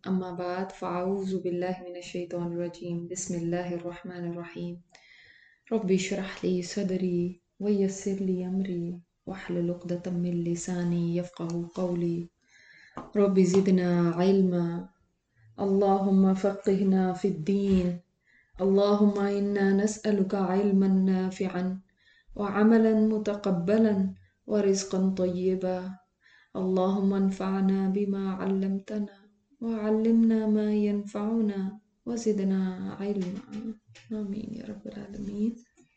أما بعد فأعوذ بالله من الشيطان الرجيم بسم الله الرحمن الرحيم ربي اشرح لي صدري ويسر لي أمري واحلل عقدة من لساني يفقه قولي ربي زدنا علما اللهم فقهنا في الدين اللهم إنا نسألك علما نافعا وعملا متقبلا ورزقا طيبا اللهم انفعنا بما علمتنا وعلمنا ما ينفعنا وزدنا علما آمین یا رب العالمین۔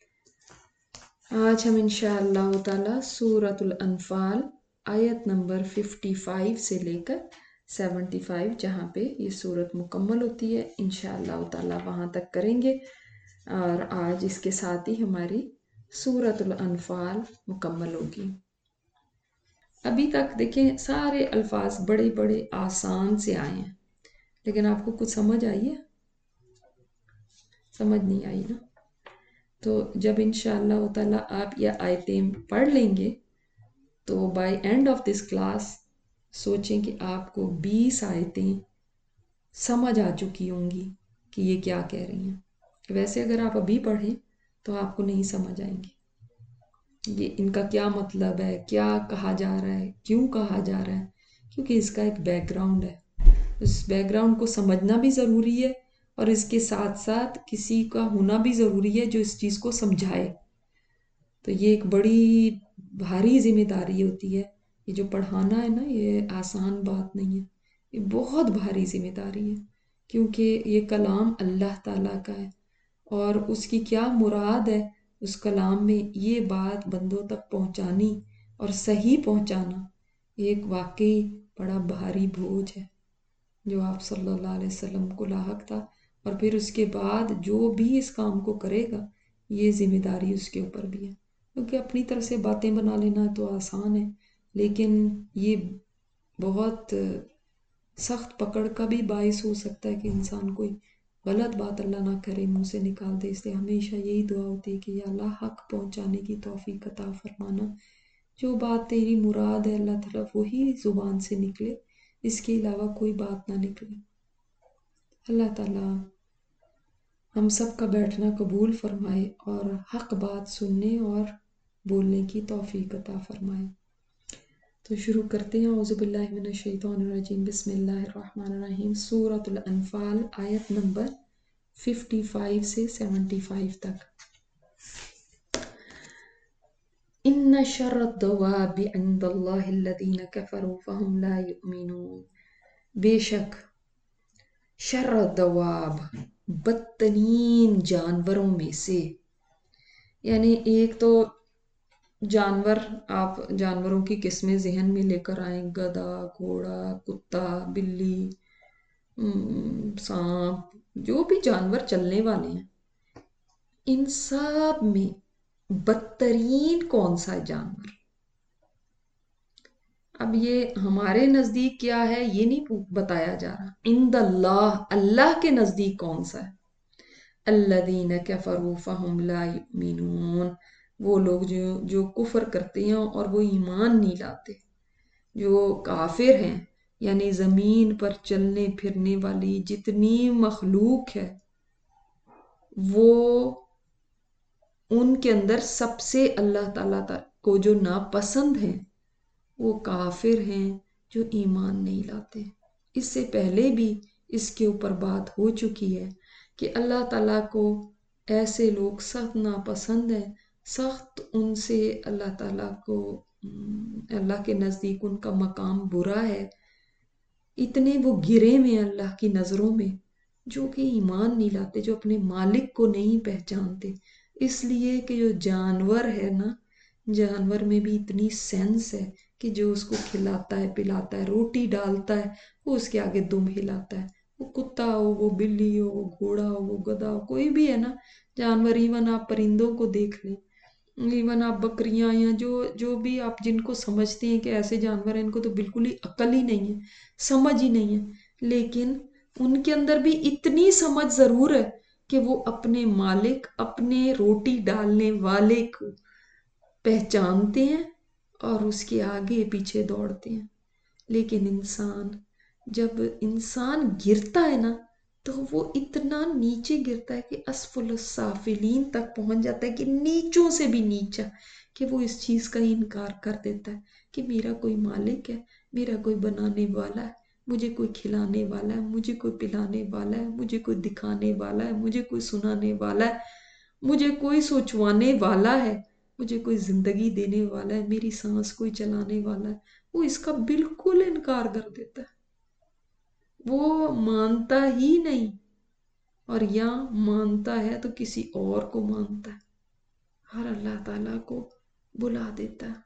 آج ہم انشاءاللہ تعالی سورۃ الانفال آیت نمبر 55 سے لے کر 75 جہاں پہ یہ سورت مکمل ہوتی ہے انشاءاللہ تعالی وہاں تک کریں گے، اور آج اس کے ساتھ ہی ہماری سورۃ الانفال مکمل ہوگی۔ ابھی تک دیکھیں سارے الفاظ بڑے بڑے آسان سے آئے ہیں، لیکن آپ کو کچھ سمجھ آئی ہے؟ سمجھ نہیں آئی نا؟ تو جب انشاءاللہ تعالی آپ یہ آیتیں پڑھ لیں گے تو by end of this class سوچیں کہ آپ کو 20 آیتیں سمجھ آ چکی ہوں گی کہ یہ کیا کہہ رہی ہیں۔ ویسے اگر آپ ابھی پڑھیں تو آپ کو نہیں سمجھ آئیں گی یہ ان کا کیا مطلب ہے، کیا کہا جا رہا ہے، کیوں کہا جا رہا ہے، کیونکہ اس کا ایک بیک گراؤنڈ ہے۔ اس بیک گراؤنڈ کو سمجھنا بھی ضروری ہے، اور اس کے ساتھ ساتھ کسی کا ہونا بھی ضروری ہے جو اس چیز کو سمجھائے۔ تو یہ ایک بڑی بھاری ذمہ داری ہوتی ہے، یہ جو پڑھانا ہے نا یہ آسان بات نہیں ہے، یہ بہت بھاری ذمہ داری ہے، کیونکہ یہ کلام اللہ تعالیٰ کا ہے، اور اس کی کیا مراد ہے اس کلام میں یہ بات بندوں تک پہنچانی اور صحیح پہنچانا، یہ ایک واقعی بڑا بھاری بوجھ ہے جو آپ صلی اللہ علیہ وسلم کو لاحق تھا، اور پھر اس کے بعد جو بھی اس کام کو کرے گا یہ ذمہ داری اس کے اوپر بھی ہے، کیونکہ اپنی طرف سے باتیں بنا لینا تو آسان ہے، لیکن یہ بہت سخت پکڑ کا بھی باعث ہو سکتا ہے کہ انسان کوئی غلط بات اللہ نہ کرے منہ سے نکال دے۔ اس لیے ہمیشہ یہی دعا ہوتی ہے کہ یا اللہ حق پہنچانے کی توفیق عطا فرمانا، جو بات تیری مراد ہے اللہ تعالیٰ وہی زبان سے نکلے، اس کے علاوہ کوئی بات نہ نکلے۔ اللہ تعالیٰ ہم سب کا بیٹھنا قبول فرمائے اور حق بات سننے اور بولنے کی توفیق عطا فرمائے۔ تو شروع کرتے ہیں۔ اعوذ باللہ من الشیطان الرجیم بسم اللہ الرحمن الرحیم۔ سورۃ الانفال آیت نمبر 55 سے 75 تک۔ ان شر الدواب عند اللہ الذین کفروا فہم لا یؤمنون۔ بے شک شر الدواب بدترین جانوروں میں سے، یعنی ایک تو جانور، آپ جانوروں کی قسمیں ذہن میں لے کر آئیں، گدھا، گھوڑا، کتا، بلی، سانپ، جو بھی جانور چلنے والے ہیں، ان سب میں بدترین کون سا جانور؟ اب یہ ہمارے نزدیک کیا ہے یہ نہیں بتایا جا رہا، عند اللہ، اللہ کے نزدیک کون سا ہے۔ الذین کفروا فہم لا یؤمنون، وہ لوگ جو کفر کرتے ہیں اور وہ ایمان نہیں لاتے، جو کافر ہیں، یعنی زمین پر چلنے پھرنے والی جتنی مخلوق ہے وہ ان کے اندر سب سے اللہ تعالیٰ کو جو ناپسند ہیں وہ کافر ہیں جو ایمان نہیں لاتے۔ اس سے پہلے بھی اس کے اوپر بات ہو چکی ہے کہ اللہ تعالیٰ کو ایسے لوگ سخت ناپسند ہیں، سخت ان سے اللہ تعالیٰ کو اللہ کے نزدیک ان کا مقام برا ہے، اتنے وہ گرے میں اللہ کی نظروں میں جو کہ ایمان نہیں لاتے، جو اپنے مالک کو نہیں پہچانتے۔ اس لیے کہ جو جانور ہے نا، جانور میں بھی اتنی سینس ہے کہ جو اس کو کھلاتا ہے پلاتا ہے روٹی ڈالتا ہے وہ اس کے آگے دم ہلاتا ہے، وہ کتا ہو، وہ بلی ہو، وہ گھوڑا ہو، وہ گدھا ہو، کوئی بھی ہے نا جانور، ایون آپ پرندوں کو دیکھ لیں، ایون آپ بکریاں یا جو بھی آپ جن کو سمجھتے ہیں کہ ایسے جانور ہیں، ان کو تو بالکل ہی عقل ہی نہیں ہے، سمجھ ہی نہیں ہے، لیکن ان کے اندر بھی اتنی سمجھ ضرور ہے کہ وہ اپنے مالک، اپنے روٹی ڈالنے والے کو پہچانتے ہیں اور اس کے آگے پیچھے دوڑتے ہیں۔ لیکن انسان جب انسان گرتا ہے نا تو وہ اتنا نیچے گرتا ہے کہ اسفل السافلین تک پہنچ جاتا ہے، کہ نیچوں سے بھی نیچا، کہ وہ اس چیز کا ہی انکار کر دیتا ہے کہ میرا کوئی مالک ہے، میرا کوئی بنانے والا ہے، مجھے کوئی کھلانے والا ہے، مجھے کوئی پلانے والا ہے، مجھے کوئی دکھانے والا ہے، مجھے کوئی سنانے والا ہے، مجھے کوئی سوچوانے والا ہے، مجھے کوئی زندگی دینے والا ہے، میری سانس کوئی چلانے والا ہے، وہ اس کا بالکل انکار کر دیتا ہے، وہ مانتا ہی نہیں، اور یا مانتا ہے تو کسی اور کو مانتا ہے، اور اللہ تعالیٰ کو بلا دیتا ہے۔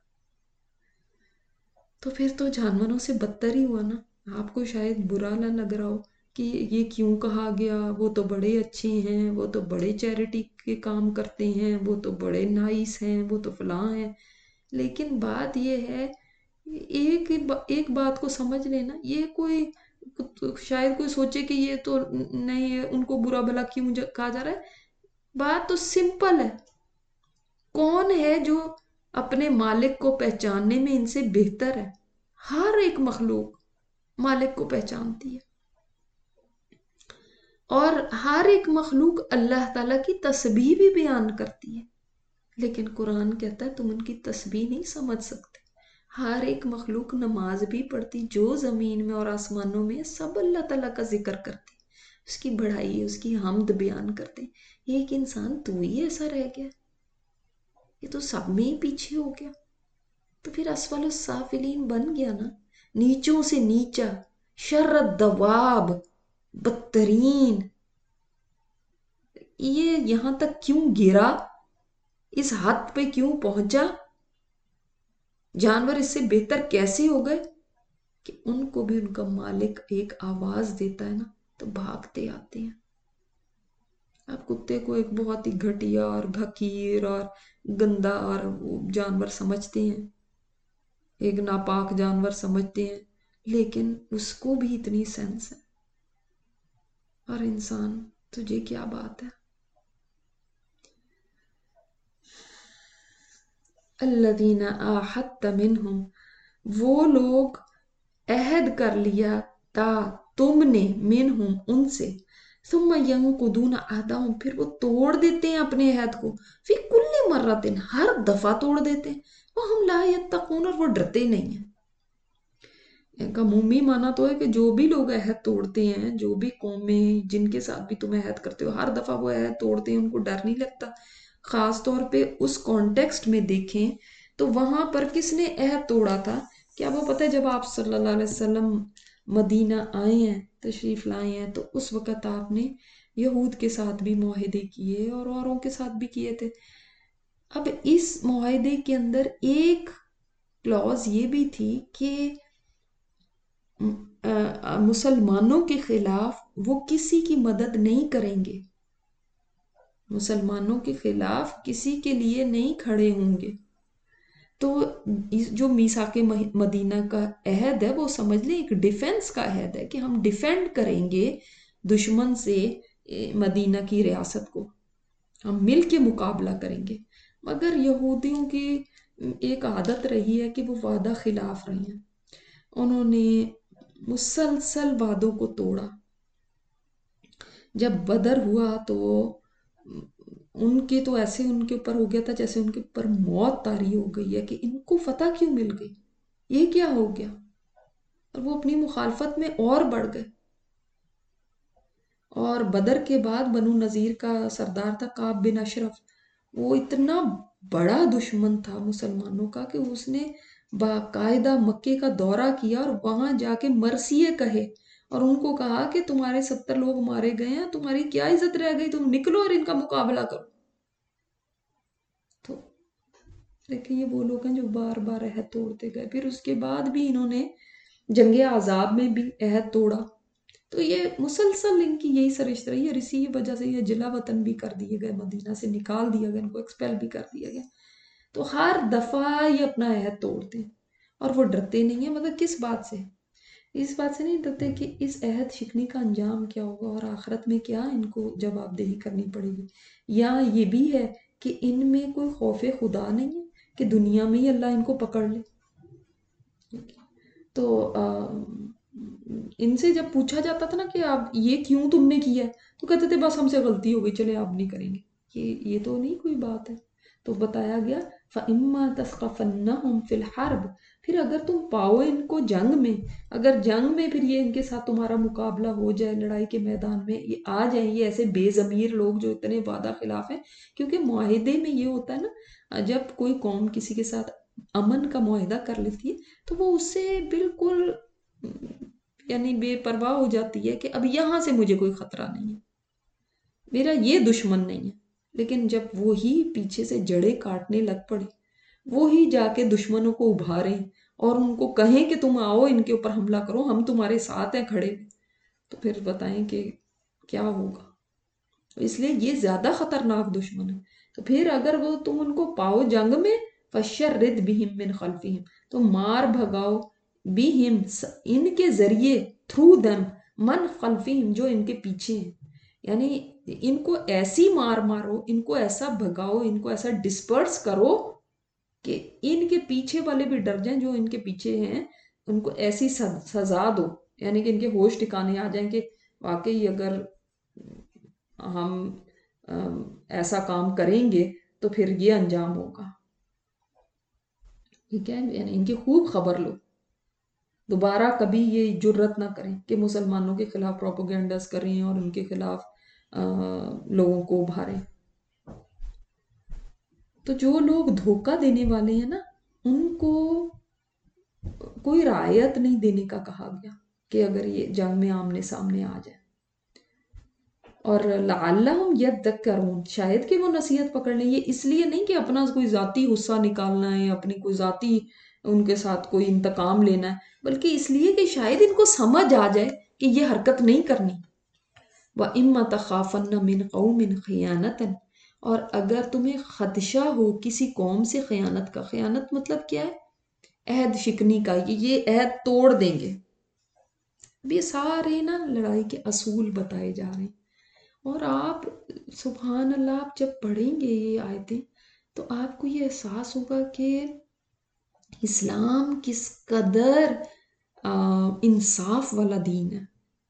تو پھر تو جانوروں سے بدتر ہی ہوا نا۔ آپ کو شاید برا نہ لگ رہا ہو کہ یہ کیوں کہا گیا، وہ تو بڑے اچھے ہیں، وہ تو بڑے چیریٹی کے کام کرتے ہیں، وہ تو بڑے نائس ہیں، وہ تو فلاں ہیں، لیکن بات یہ ہے، ایک بات کو سمجھ لینا، یہ کوئی شاید کوئی سوچے کہ یہ تو نہیں ہے، ان کو برا بھلا کیوں کہا جا رہا ہے۔ بات تو سمپل ہے، کون ہے جو اپنے مالک کو پہچاننے میں ان سے بہتر ہے؟ ہر ایک مخلوق مالک کو پہچانتی ہے، اور ہر ایک مخلوق اللہ تعالیٰ کی تسبیح بھی بیان کرتی ہے، لیکن قرآن کہتا ہے تم ان کی تسبیح نہیں سمجھ سکتے۔ ہر ایک مخلوق نماز بھی پڑھتی، جو زمین میں اور آسمانوں میں سب اللہ تعالیٰ کا ذکر کرتی، اس کی بڑائی، اس کی حمد بیان کرتے۔ ایک انسان تو ہی ایسا رہ گیا، یہ تو سب میں ہی پیچھے ہو گیا، تو پھر اسفل السافلین بن گیا نا، نیچوں سے نیچا، شر الدواب، بدترین۔ یہ یہاں تک کیوں گرا، اس حد پہ کیوں پہنچا؟ جانور اس سے بہتر کیسے ہو گئے کہ ان کو بھی ان کا مالک ایک آواز دیتا ہے نا تو بھاگتے آتے ہیں۔ آپ کتے کو ایک بہت ہی گھٹیا اور حقیر اور گندا اور جانور سمجھتے ہیں، ایک ناپاک جانور سمجھتے ہیں، لیکن اس کو بھی اتنی سینس ہے۔ اور انسان، تجھے کیا بات ہے؟ الذین آحدت منہم، وہ لوگ عہد کر لیا تا تم نے، منہم ان سے، ثم ینقضون عہدہم، پھر وہ توڑ دیتے ہیں اپنے عہد کو، فی کل مرۃ، ہر دفعہ توڑ دیتے ہیں، وہم لا یتقون، اور وہ ڈرتے نہیں ہیں۔ ان کا عمومی معنی تو ہے کہ جو بھی لوگ عہد توڑتے ہیں، جو بھی قومیں جن کے ساتھ بھی تم عہد کرتے ہو، ہر دفعہ وہ عہد توڑتے ہیں، ان کو ڈر نہیں لگتا۔ خاص طور پہ اس کانٹیکسٹ میں دیکھیں تو وہاں پر کس نے عہد توڑا تھا؟ کیا وہ پتہ ہے جب آپ صلی اللہ علیہ وسلم مدینہ آئے ہیں، تشریف لائے ہیں، تو اس وقت آپ نے یہود کے ساتھ بھی معاہدے کیے اور اوروں کے ساتھ بھی کیے تھے۔ اب اس معاہدے کے اندر ایک کلوز یہ بھی تھی کہ مسلمانوں کے خلاف وہ کسی کی مدد نہیں کریں گے، مسلمانوں کے خلاف کسی کے لیے نہیں کھڑے ہوں گے۔ تو جو میثاق مدینہ کا عہد ہے، وہ سمجھ لیں ایک ڈیفنس کا عہد ہے، کہ ہم ڈیفینڈ کریں گے دشمن سے مدینہ کی ریاست کو، ہم مل کے مقابلہ کریں گے۔ مگر یہودیوں کی ایک عادت رہی ہے کہ وہ وعدہ خلاف رہی ہیں، انہوں نے مسلسل وعدوں کو توڑا۔ جب بدر ہوا تو ان کے تو ایسے ان کے اوپر ہو گیا تھا جیسے ان کے اوپر موت طاری ہو گئی ہے، کہ ان کو فتح کیوں مل گئی، یہ کیا ہو گیا، اور وہ اپنی مخالفت میں اور بڑھ گئے۔ اور بدر کے بعد بنو نذیر کا سردار تھا کعب بن اشرف، وہ اتنا بڑا دشمن تھا مسلمانوں کا کہ اس نے باقاعدہ مکے کا دورہ کیا اور وہاں جا کے مرثیے کہے، اور ان کو کہا کہ تمہارے 70 لوگ مارے گئے ہیں، تمہاری کیا عزت رہ گئی، تم نکلو اور ان کا مقابلہ کرو۔ تو لیکن یہ وہ لوگ ہیں جو بار بار عہد توڑتے گئے، پھر اس کے بعد بھی انہوں نے جنگ عذاب میں بھی عہد توڑا۔ تو یہ مسلسل ان کی یہی سرشت رہی ہے، اور اسی وجہ سے یہ جلا وطن بھی کر دیے گئے، مدینہ سے نکال دیا گیا، ان کو ایکسپیل بھی کر دیا گیا۔ تو ہر دفعہ یہ اپنا عہد توڑتے ہیں، اور وہ ڈرتے نہیں ہیں، مگر کس بات سے؟ اس بات سے نہیں ڈرتے کہ اس عہد شکنی کا انجام کیا ہوگا، اور آخرت میں کیا ان کو جواب دہی کرنی پڑے گی، یا یہ بھی ہے کہ ان میں کوئی خوف خدا نہیں ہے کہ دنیا میں ہی اللہ ان کو پکڑ لے۔ تو ان سے جب پوچھا جاتا تھا نا کہ آپ یہ کیوں تم نے کیا ہے، تو کہتے تھے بس ہم سے غلطی ہو گئی، چلے آپ نہیں کریں گے. یہ تو نہیں کوئی بات ہے. تو بتایا گیا فَإِمَّا تَثْقَفَنَّهُمْ فِي الْحَرْبِ، پھر اگر تم پاؤ ان کو جنگ میں، اگر جنگ میں پھر یہ ان کے ساتھ تمہارا مقابلہ ہو جائے لڑائی کے میدان میں، یہ آ جائیں، یہ ایسے بے ضمیر لوگ جو اتنے وعدہ خلاف ہیں. کیونکہ معاہدے میں یہ ہوتا ہے نا، جب کوئی قوم کسی کے ساتھ امن کا معاہدہ کر لیتی ہے تو وہ اس سے بالکل یعنی بے پرواہ ہو جاتی ہے کہ اب یہاں سے مجھے کوئی خطرہ نہیں ہے، میرا یہ دشمن نہیں ہے. لیکن جب وہی پیچھے سے جڑیں کاٹنے لگ پڑے، وہی جا کے دشمنوں کو ابھاریں اور ان کو کہیں کہ تم آؤ ان کے اوپر حملہ کرو، ہم تمہارے ساتھ ہیں کھڑے، تو پھر بتائیں کہ کیا ہوگا. اس لیے یہ زیادہ خطرناک دشمن ہے. تو پھر اگر وہ تم ان کو پاؤ جنگ میں، فَشَرِّدْ بِهِمْ مِنْ خَلْفِهِمْ، تو مار بھگاؤ بِهِمْ ان کے ذریعے، تھرو دم، من خلفہم جو ان کے پیچھے ہیں. یعنی ان کو ایسی مار مارو، ان کو ایسا بھگاؤ، ان کو ایسا ڈسپرس کرو کہ ان کے پیچھے والے بھی ڈر جائیں جو ان کے پیچھے ہیں، ان کو ایسی سزا دو، یعنی کہ ان کے ہوش ٹھکانے آ جائیں کہ واقعی اگر ہم ایسا کام کریں گے تو پھر یہ انجام ہوگا. ٹھیک ہے، یعنی ان کی خوب خبر لو، دوبارہ کبھی یہ جرت نہ کریں کہ مسلمانوں کے خلاف پروپیگنڈاز کریں اور ان کے خلاف لوگوں کو ابھاریں. تو جو لوگ دھوکہ دینے والے ہیں نا، ان کو کوئی رعایت نہیں دینے کا کہا گیا کہ اگر یہ جنگ میں آمنے سامنے آ جائیں. اور لعلہم یذکرون، شاید کہ وہ نصیحت پکڑ لیں. یہ اس لیے نہیں کہ اپنا کوئی ذاتی غصہ نکالنا ہے، اپنی کوئی ذاتی ان کے ساتھ کوئی انتقام لینا ہے، بلکہ اس لیے کہ شاید ان کو سمجھ آ جائے کہ یہ حرکت نہیں کرنی. وَإِمَّا تَخَافَنَّ مِنْ قَوْمٍ خِيَانَةً، اور اگر تمہیں خدشہ ہو کسی قوم سے خیانت کا. خیانت مطلب کیا ہے؟ عہد شکنی کا، یہ عہد توڑ دیں گے. اب یہ سارے نا لڑائی کے اصول بتائے جا رہے ہیں. اور آپ سبحان اللہ، آپ جب پڑھیں گے یہ آیتیں تو آپ کو یہ احساس ہوگا کہ اسلام کس قدر انصاف والا دین ہے.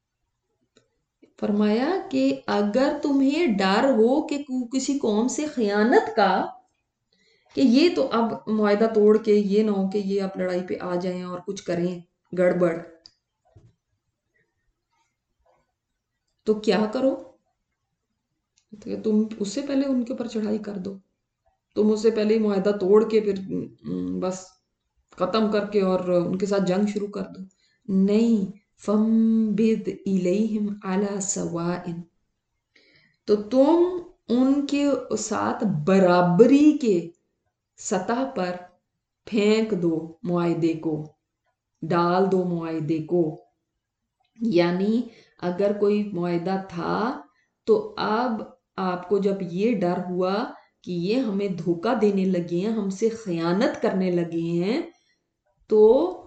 فرمایا کہ اگر تمہیں ڈر ہو کہ کسی قوم سے خیانت کا، کہ یہ تو اب معاہدہ توڑ کے یہ نہ ہو کہ یہ اب لڑائی پہ آ جائیں اور کچھ کریں گڑبڑ، تو کیا کرو کہ تم اس سے پہلے ان کے اوپر چڑھائی کر دو. تم اس سے پہلے معاہدہ توڑ کے پھر بس ختم کر کے اور ان کے ساتھ جنگ شروع کر دو. نہیں، فَانبِذْ إِلَيْهِمْ عَلَى سَوَاءٍ، تو تم ان کے ساتھ برابری کے سطح پر پھینک دو معاہدے کو، ڈال دو معاہدے کو. یعنی اگر کوئی معاہدہ تھا تو اب آپ کو جب یہ ڈر ہوا کہ یہ ہمیں دھوکہ دینے لگے ہیں، ہم سے خیانت کرنے لگے ہیں، تو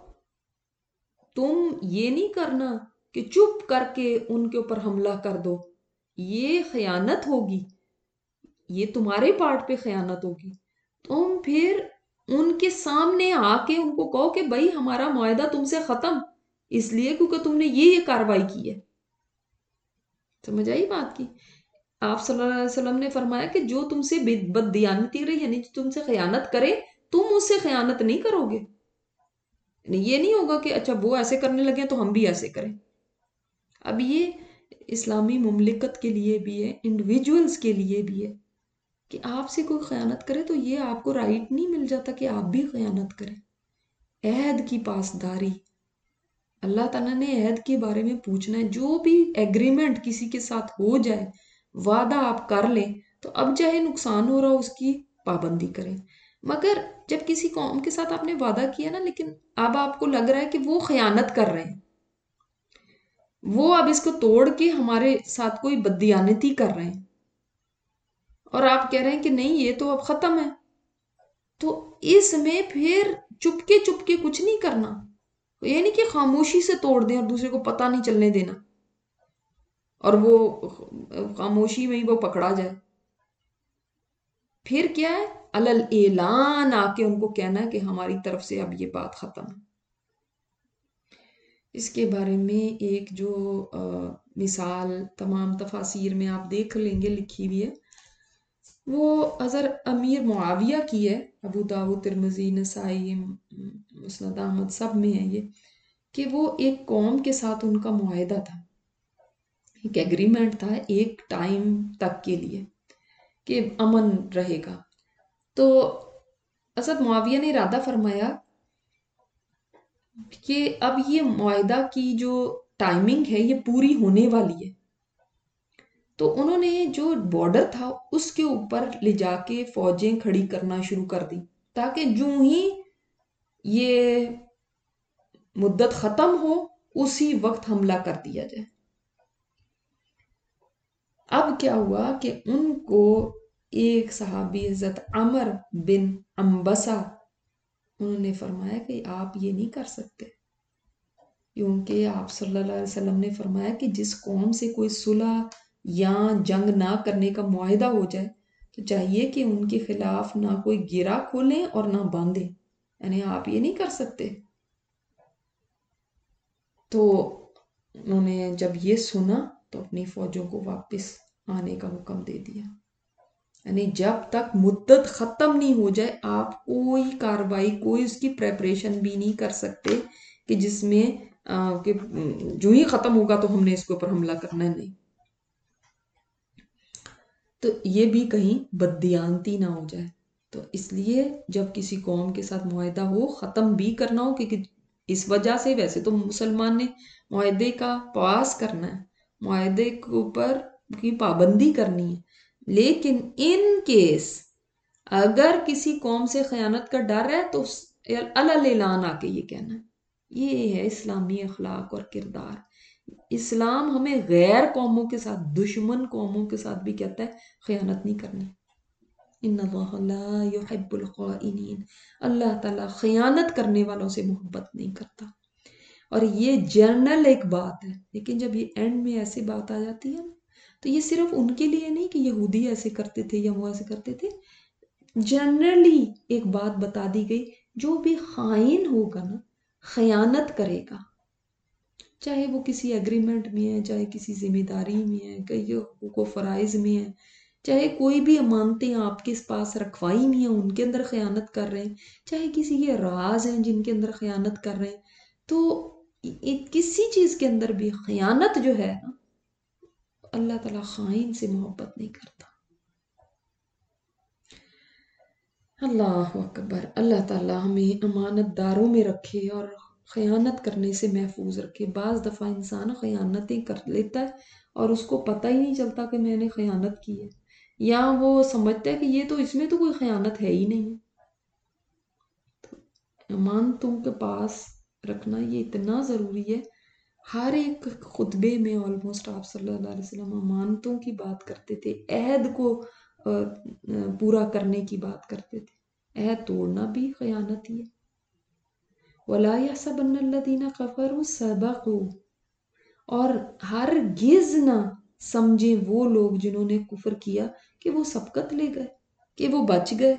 تم یہ نہیں کرنا کہ چپ کر کے ان کے اوپر حملہ کر دو. یہ خیانت ہوگی، یہ تمہارے پارٹ پہ خیانت ہوگی. تم پھر ان کے سامنے آ کے ان کو کہو کہ بھائی ہمارا معاہدہ تم سے ختم، اس لیے کیونکہ تم نے یہ کاروائی کی ہے. سمجھ آئی بات کی؟ آپ صلی اللہ علیہ وسلم نے فرمایا کہ جو تم سے بددیانتی رہی، یعنی جو تم سے خیانت کرے، تم اس سے خیانت نہیں کرو گے. یعنی یہ نہیں ہوگا کہ اچھا وہ ایسے کرنے لگے تو ہم بھی ایسے کریں. اب یہ اسلامی مملکت کے لیے بھی ہے، انڈیویجولز کے لیے بھی ہے کہ آپ سے کوئی خیانت کرے تو یہ آپ کو رائٹ نہیں مل جاتا کہ آپ بھی خیانت کریں. عہد کی پاسداری، اللہ تعالیٰ نے عہد کے بارے میں پوچھنا ہے. جو بھی ایگریمنٹ کسی کے ساتھ ہو جائے، وعدہ آپ کر لیں، تو اب چاہے نقصان ہو رہا ہو اس کی پابندی کریں. مگر جب کسی قوم کے ساتھ آپ نے وعدہ کیا نا، لیکن اب آپ کو لگ رہا ہے کہ وہ خیانت کر رہے ہیں، وہ اب اس کو توڑ کے ہمارے ساتھ کوئی بددیانتی کر رہے ہیں، اور آپ کہہ رہے ہیں کہ نہیں یہ تو اب ختم ہے، تو اس میں پھر چپکے چپکے کچھ نہیں کرنا. یہ نہیں کہ خاموشی سے توڑ دیں اور دوسرے کو پتہ نہیں چلنے دینا اور وہ خاموشی میں ہی وہ پکڑا جائے. پھر کیا ہے؟ علل اعلان آ کے ان کو کہنا ہے کہ ہماری طرف سے اب یہ بات ختم ہے. اس کے بارے میں ایک جو مثال تمام تفاسیر میں آپ دیکھ لیں گے لکھی ہوئی ہے، وہ حضرت امیر معاویہ کی ہے، ابو داؤد، ترمذی، نسائی، مسند احمد سب میں ہے یہ، کہ وہ ایک قوم کے ساتھ ان کا معاہدہ تھا، ایک ایگریمنٹ تھا ایک ٹائم تک کے لیے کہ امن رہے گا. تو حضرت معاویہ نے ارادہ فرمایا کہ اب یہ معاہدہ کی جو ٹائمنگ ہے یہ پوری ہونے والی ہے. تو انہوں نے جو بارڈر تھا اس کے اوپر لے جا کے فوجیں کھڑی کرنا شروع کر دی، تاکہ جو ہی یہ مدت ختم ہو اسی وقت حملہ کر دیا جائے. اب کیا ہوا کہ ان کو ایک صحابی حضرت عمر بن انبسہ انہوں نے فرمایا کہ آپ یہ نہیں کر سکتے، کیونکہ آپ صلی اللہ علیہ وسلم نے فرمایا کہ جس قوم سے کوئی صلح یا جنگ نہ کرنے کا معاہدہ ہو جائے تو چاہیے کہ ان کے خلاف نہ کوئی گرہ کھولیں اور نہ باندھیں، یعنی آپ یہ نہیں کر سکتے. تو انہوں نے جب یہ سنا تو اپنی فوجوں کو واپس آنے کا حکم دے دیا، یعنی جب تک مدت ختم نہیں ہو جائے آپ کوئی کاروائی، کوئی اس کی پریپریشن بھی نہیں کر سکتے کہ جس میں کہ جو ہی ختم ہوگا تو ہم نے اس کے اوپر حملہ کرنا ہے، نہیں. تو یہ بھی کہیں بددیانتی نہ ہو جائے. تو اس لیے جب کسی قوم کے ساتھ معاہدہ ہو ختم بھی کرنا ہو، کیونکہ اس وجہ سے ویسے تو مسلمان نے معاہدے کا پاس کرنا ہے، معاہدے کے اوپر کی پابندی کرنی ہے، لیکن ان کیس اگر کسی قوم سے خیانت کا ڈر ہے تو اعلان آ کے یہ کہنا ہے. یہ ہے اسلامی اخلاق اور کردار. اسلام ہمیں غیر قوموں کے ساتھ، دشمن قوموں کے ساتھ بھی کہتا ہے خیانت نہیں کرنی. ان اللہ لا يحب الخائنین، اللہ تعالیٰ خیانت کرنے والوں سے محبت نہیں کرتا. اور یہ جنرل ایک بات ہے، لیکن جب یہ اینڈ میں ایسی بات آ جاتی ہے تو یہ صرف ان کے لیے نہیں کہ یہودی ایسے کرتے تھے یا وہ ایسے کرتے تھے، جنرلی ایک بات بتا دی گئی، جو بھی خائن ہوگا نا، خیانت کرے گا، چاہے وہ کسی ایگریمنٹ میں ہے، چاہے کسی ذمہ داری میں ہے، کئی حقوق و فرائض میں ہے، چاہے کوئی بھی امانتیں آپ کے پاس رکھوائی نہیں ہیں ان کے اندر خیانت کر رہے ہیں، چاہے کسی کے راز ہیں جن کے اندر خیانت کر رہے ہیں، تو کسی چیز کے اندر بھی خیانت جو ہے نا، اللہ تعالیٰ خائن سے محبت نہیں کرتا. اللہ اکبر. اللہ تعالیٰ ہمیں امانت داروں میں رکھے اور خیانت کرنے سے محفوظ رکھے. بعض دفعہ انسان خیانتیں کر لیتا ہے اور اس کو پتہ ہی نہیں چلتا کہ میں نے خیانت کی ہے، یا وہ سمجھتا ہے کہ یہ تو اس میں تو کوئی خیانت ہے ہی نہیں. امانتوں کے پاس رکھنا یہ اتنا ضروری ہے. ہر ایک خطبے میں آلموسٹ آپ صلی اللہ علیہ وسلم امانتوں کی بات کرتے تھے، عہد کو پورا کرنے کی بات کرتے تھے. عہد توڑنا بھی خیانت ہی ہے. وَلَا يَحْسَبَنَّ الَّذِينَ كَفَرُوا سَبَقُوا، اور ہرگز نہ سمجھیں وہ لوگ جنہوں نے کفر کیا کہ وہ سبقت لے گئے، کہ وہ بچ گئے.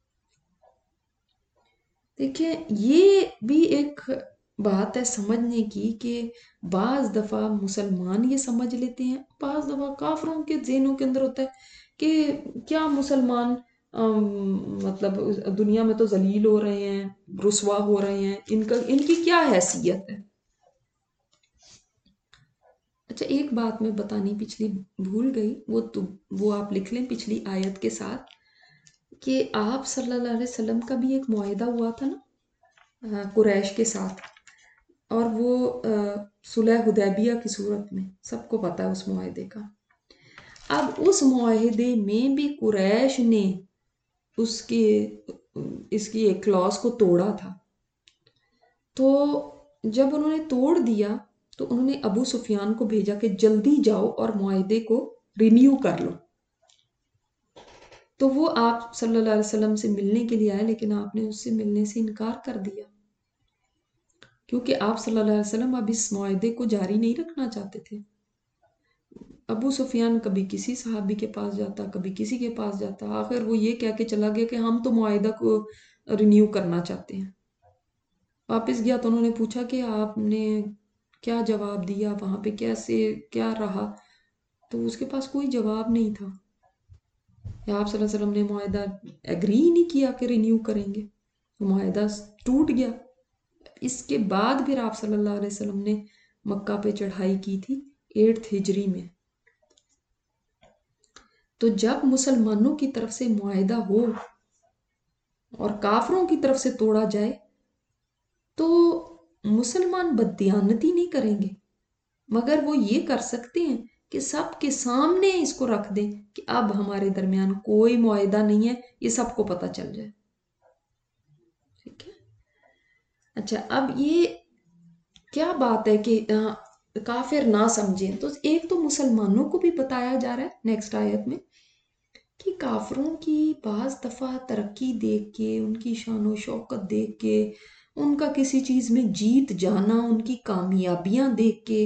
دیکھیں یہ بھی ایک بات ہے سمجھنے کی کہ بعض دفعہ مسلمان یہ سمجھ لیتے ہیں، بعض دفعہ کافروں کے ذہنوں کے اندر ہوتا ہے کہ کیا مسلمان مطلب دنیا میں تو ذلیل ہو رہے ہیں، رسوا ہو رہے ہیں، ان کی کیا حیثیت ہے. اچھا ایک بات میں بتانی پچھلی بھول گئی، وہ آپ لکھ لیں پچھلی آیت کے ساتھ، کہ آپ صلی اللہ علیہ وسلم کا بھی ایک معاہدہ ہوا تھا نا قریش کے ساتھ، اور وہ صلح حدیبیہ کی صورت میں، سب کو پتا ہے اس معاہدے کا. اب اس معاہدے میں بھی قریش نے اس کی ایک کلاس کو توڑا تھا. تو جب انہوں نے توڑ دیا تو انہوں نے ابو سفیان کو بھیجا کہ جلدی جاؤ اور معاہدے کو رینیو کر لو. تو وہ آپ صلی اللہ علیہ وسلم سے ملنے کے لیے آئے، لیکن آپ نے اس سے ملنے سے انکار کر دیا، کیونکہ آپ صلی اللہ علیہ وسلم اب اس معاہدے کو جاری نہیں رکھنا چاہتے تھے. ابو سفیان کبھی کسی صحابی کے پاس جاتا، کبھی کسی کے پاس جاتا، آخر وہ یہ کہہ کے چلا گیا کہ ہم تو معاہدہ کو رینیو کرنا چاہتے ہیں. واپس گیا تو انہوں نے پوچھا کہ آپ نے کیا جواب دیا وہاں پہ، کیسے کیا رہا، تو اس کے پاس کوئی جواب نہیں تھا. یا آپ صلی اللہ علیہ وسلم نے معاہدہ ایگری ہی نہیں کیا کہ رینیو کریں گے، معاہدہ ٹوٹ گیا. اس کے بعد پھر آپ صلی اللہ علیہ وسلم نے مکہ پہ چڑھائی کی تھی 8 ہجری میں. تو جب مسلمانوں کی طرف سے معاہدہ ہو اور کافروں کی طرف سے توڑا جائے تو مسلمان بددیانتی نہیں کریں گے، مگر وہ یہ کر سکتے ہیں کہ سب کے سامنے اس کو رکھ دیں کہ اب ہمارے درمیان کوئی معاہدہ نہیں ہے، یہ سب کو پتہ چل جائے. ٹھیک ہے. اچھا، اب یہ کیا بات ہے کہ کافر نہ سمجھیں، تو ایک تو مسلمانوں کو بھی بتایا جا رہا ہے نیکسٹ آیت میں کہ کافروں کی بعض دفعہ ترقی دیکھ کے، ان کی شان و شوکت دیکھ کے، ان کا کسی چیز میں جیت جانا، ان کی کامیابیاں دیکھ کے،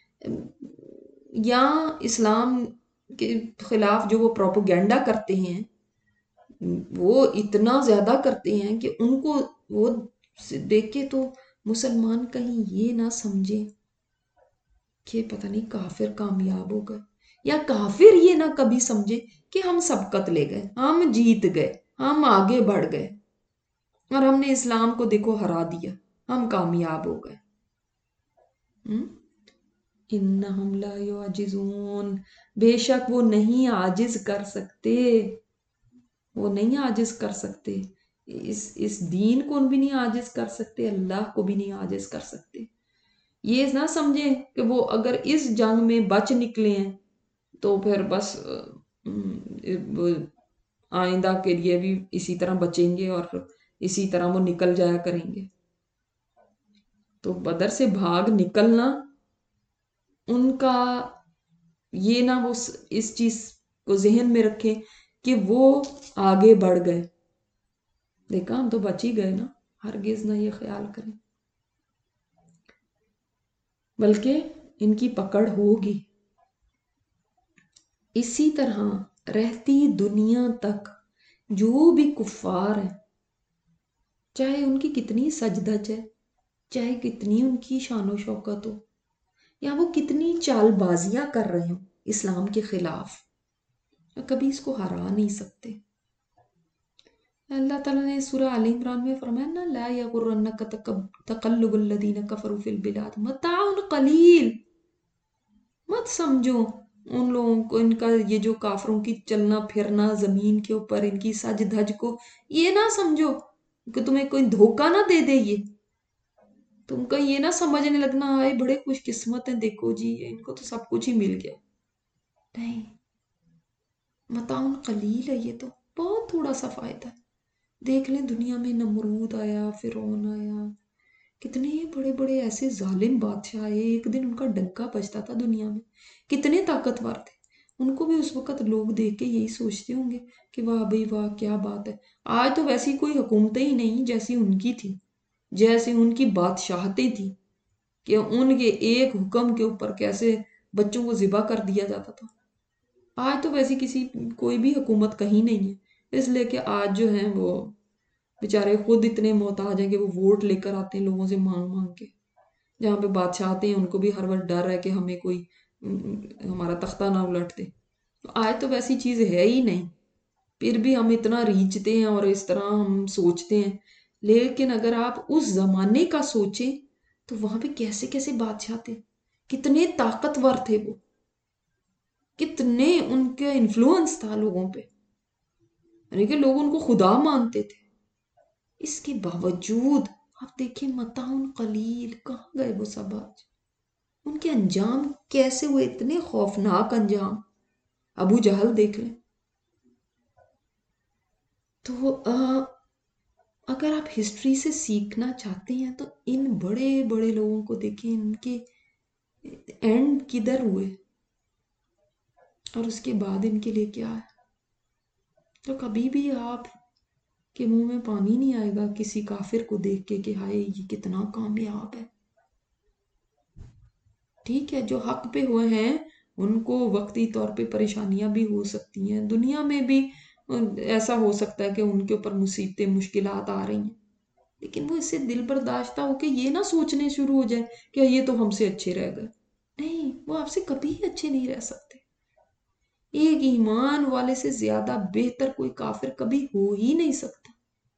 یا اسلام کے خلاف جو وہ پروپیگنڈا کرتے ہیں وہ اتنا زیادہ کرتے ہیں کہ ان کو وہ دیکھ کے تو مسلمان کہیں یہ نہ سمجھے کہ پتہ نہیں کافر کامیاب ہو گئے، یا کافر یہ نہ کبھی سمجھے کہ ہم سبقت لے گئے، ہم جیت گئے، ہم آگے بڑھ گئے اور ہم نے اسلام کو دیکھو ہرا دیا، ہم کامیاب ہو گئے. انہم لا یعجزون، بے شک وہ نہیں عاجز کر سکتے، وہ نہیں عاجز کر سکتے، اس دین کو بھی نہیں عاجز کر سکتے، اللہ کو بھی نہیں عاجز کر سکتے. یہ نہ سمجھیں کہ وہ اگر اس جنگ میں بچ نکلے ہیں تو پھر بس آئندہ کے لیے بھی اسی طرح بچیں گے اور اسی طرح وہ نکل جایا کریں گے. تو بدر سے بھاگ نکلنا ان کا یہ نہ وہ اس چیز کو ذہن میں رکھے کہ وہ آگے بڑھ گئے، دیکھا ہم تو بچ ہی گئے نا، ہرگز نہ یہ خیال کریں، بلکہ ان کی پکڑ ہوگی. اسی طرح رہتی دنیا تک جو بھی کفار ہیں، چاہے ان کی کتنی سجدھج ہے، چاہے کتنی ان کی شان و شوکت ہو، یا وہ کتنی چال بازیاں کر رہے ہوں اسلام کے خلاف، کبھی اس کو ہرا نہیں سکتے. اللہ تعالیٰ نے سورہ آل عمران میں فرمایا نا، لا یغرنک تقلب الذین کفروا فی البلاد متاع قلیل، مت سمجھو ان لوگوں کو، ان کا یہ جو کافروں کی چلنا پھرنا زمین کے اوپر، ان کی سج دھج کو یہ نہ سمجھو کہ تمہیں کوئی دھوکہ نہ دے دے، یہ تم کا یہ نہ سمجھنے لگنا آئے بڑے خوش قسمت ہیں، دیکھو جی ان کو تو سب کچھ ہی مل گیا. نہیں، متاع قلیل ہے، یہ تو بہت تھوڑا سا فائدہ ہے. دیکھ لیں دنیا میں نمرود آیا، فرعون آیا، کتنے بڑے بڑے ایسے ظالم بادشاہ آئے، ایک دن ان کا ڈنکا بجتا تھا دنیا میں، کتنے طاقتور تھے. ان کو بھی اس وقت لوگ دیکھ کے یہی سوچتے ہوں گے کہ واہ بھئی واہ کیا بات ہے. آج تو ویسی کوئی حکومتیں ہی نہیں جیسی ان کی تھی، جیسے ان کی بادشاہتیں تھیں کہ ان کے ایک حکم کے اوپر کیسے بچوں کو ذبح کر دیا جاتا تھا. آج تو ویسی کوئی بھی حکومت کہیں نہیں ہے، اس لیے کہ آج جو ہیں وہ بیچارے خود اتنے محتاج ہیں کہ وہ ووٹ لے کر آتے ہیں لوگوں سے مانگ مانگ کے. جہاں پہ بادشاہ آتے ہیں ان کو بھی ہر وقت ڈر ہے کہ ہمیں کوئی ہمارا تختہ نہ الٹ دے. آج تو ویسی چیز ہے ہی نہیں، پھر بھی ہم اتنا ریچھتے ہیں اور اس طرح ہم سوچتے ہیں. لیکن اگر آپ اس زمانے کا سوچیں تو وہاں پہ کیسے کیسے بادشاہ تھے، کتنے طاقتور تھے وہ، کتنے ان کے انفلوئنس تھا لوگوں پہ، یعنی کہ لوگ ان کو خدا مانتے تھے. اس کے باوجود آپ دیکھیں متاع قلیل، کہاں گئے وہ سب آج؟ ان کے انجام کیسے ہوئے، اتنے خوفناک انجام. ابو جہل دیکھ لیں. تو اگر آپ ہسٹری سے سیکھنا چاہتے ہیں تو ان بڑے بڑے لوگوں کو دیکھیں، ان کے اینڈ کدھر ہوئے اور اس کے بعد ان کے لیے کیا ہے. تو کبھی بھی آپ کے منہ میں پانی نہیں آئے گا کسی کافر کو دیکھ کے کہ ہائے یہ کتنا کامیاب ہے. ٹھیک ہے، جو حق پہ ہوئے ہیں ان کو وقتی طور پہ پریشانیاں بھی ہو سکتی ہیں، دنیا میں بھی ایسا ہو سکتا ہے کہ ان کے اوپر مصیبتیں مشکلات آ رہی ہیں، لیکن وہ اس سے دل برداشتہ ہو کے یہ نہ سوچنے شروع ہو جائے کہ یہ تو ہم سے اچھے رہ گئے. نہیں، وہ آپ سے کبھی اچھے نہیں رہ سکتے. ایک ایمان والے سے زیادہ بہتر کوئی کافر کبھی ہو ہی نہیں سکتا.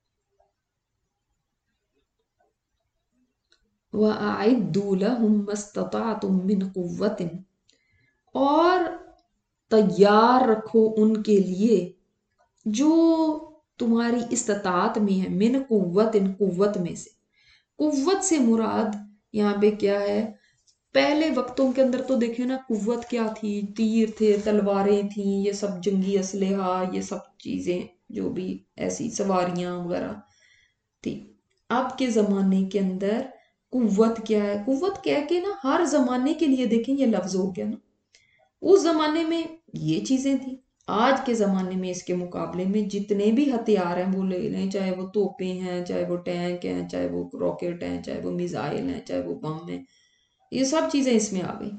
وَأَعِدُّوا لَهُم مَّا اسْتَطَعْتُم مِّن قُوَّةٍ، اور تیار رکھو ان کے لیے جو تمہاری استطاعت میں ہے. من قوت، قوت میں سے. قوت سے مراد یہاں پہ کیا ہے؟ پہلے وقتوں کے اندر تو دیکھیں نا، قوت کیا تھی؟ تیر تھے، تلواریں تھیں، یہ سب جنگی اسلحہ، یہ سب چیزیں جو بھی ایسی سواریاں وغیرہ تھی. اب کے زمانے کے اندر قوت کیا ہے؟ قوت کہہ کے نا ہر زمانے کے لیے دیکھیں یہ لفظ ہو گیا نا. اس زمانے میں یہ چیزیں تھیں. آج کے زمانے میں اس کے مقابلے میں جتنے بھی ہتھیار ہیں وہ لے لیں، چاہے وہ توپیں ہیں، چاہے وہ ٹینک ہیں، چاہے وہ راکٹ ہیں، چاہے وہ میزائل ہیں، چاہے وہ بم ہیں، یہ سب چیزیں اس میں آ گئی.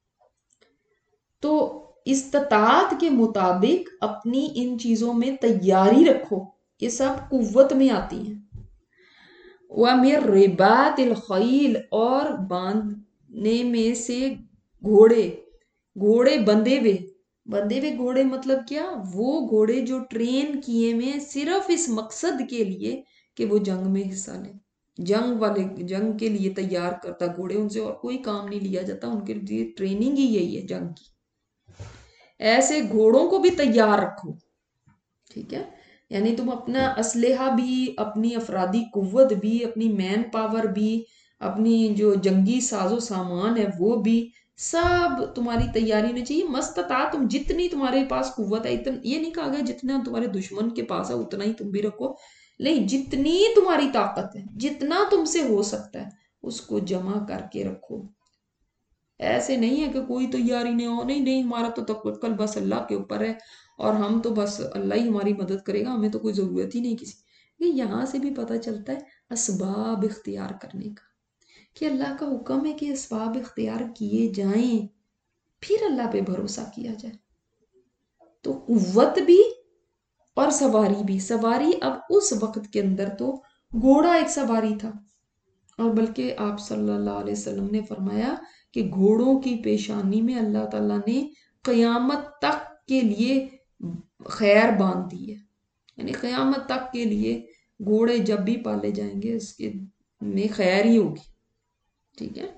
تو استطاعت کے مطابق اپنی ان چیزوں میں تیاری رکھو. یہ سب قوت میں آتی ہیں. وَمِن رِبَاطِ الْخَيْلِ، اور باندھنے میں سے گھوڑے. گھوڑے بندھے ہوئے گھوڑے مطلب کیا؟ وہ گھوڑے جو ٹرین کیے میں صرف اس مقصد کے لیے کہ وہ جنگ میں حصہ لیں. جنگ کے لیے تیار کرتا گھوڑے، ان سے اور کوئی کام نہیں لیا جاتا، ان کے لیے ٹریننگ ہی یہی ہے جنگ کی. ایسے گھوڑوں کو بھی تیار رکھو. ٹھیک ہے، یعنی تم اپنا اسلحہ بھی، اپنی افرادی قوت بھی، اپنی مین پاور بھی، اپنی جو جنگی ساز و سامان ہے وہ بھی، سب تمہاری تیاری ہونی چاہیے. مستطاع، تم جتنی تمہارے پاس قوت ہے، یہ نہیں کہا گیا جتنا تمہارے دشمن کے پاس ہے اتنا ہی تم بھی رکھو. نہیں، جتنی تمہاری طاقت ہے، جتنا تم سے ہو سکتا ہے اس کو جمع کر کے رکھو. ایسے نہیں ہے کہ کوئی تیاری نہیں ہو، نہیں ہمارا تو توکل بس اللہ کے اوپر ہے اور ہم تو بس اللہ ہی ہماری مدد کرے گا، ہمیں تو کوئی ضرورت ہی نہیں کسی. یہ یہاں سے بھی پتہ چلتا ہے اسباب اختیار کرنے کا، کہ اللہ کا حکم ہے کہ اسباب اختیار کیے جائیں، پھر اللہ پہ بھروسہ کیا جائے. تو قوت بھی اور سواری بھی. سواری اب اس وقت کے اندر تو گھوڑا ایک سواری تھا، اور بلکہ آپ صلی اللہ علیہ وسلم نے فرمایا کہ گھوڑوں کی پیشانی میں اللہ تعالیٰ نے قیامت تک کے لیے خیر باندھ دی ہے. یعنی قیامت تک کے لیے گھوڑے جب بھی پالے جائیں گے اس کے میں خیر ہی ہوگی. ٹھیک ہے.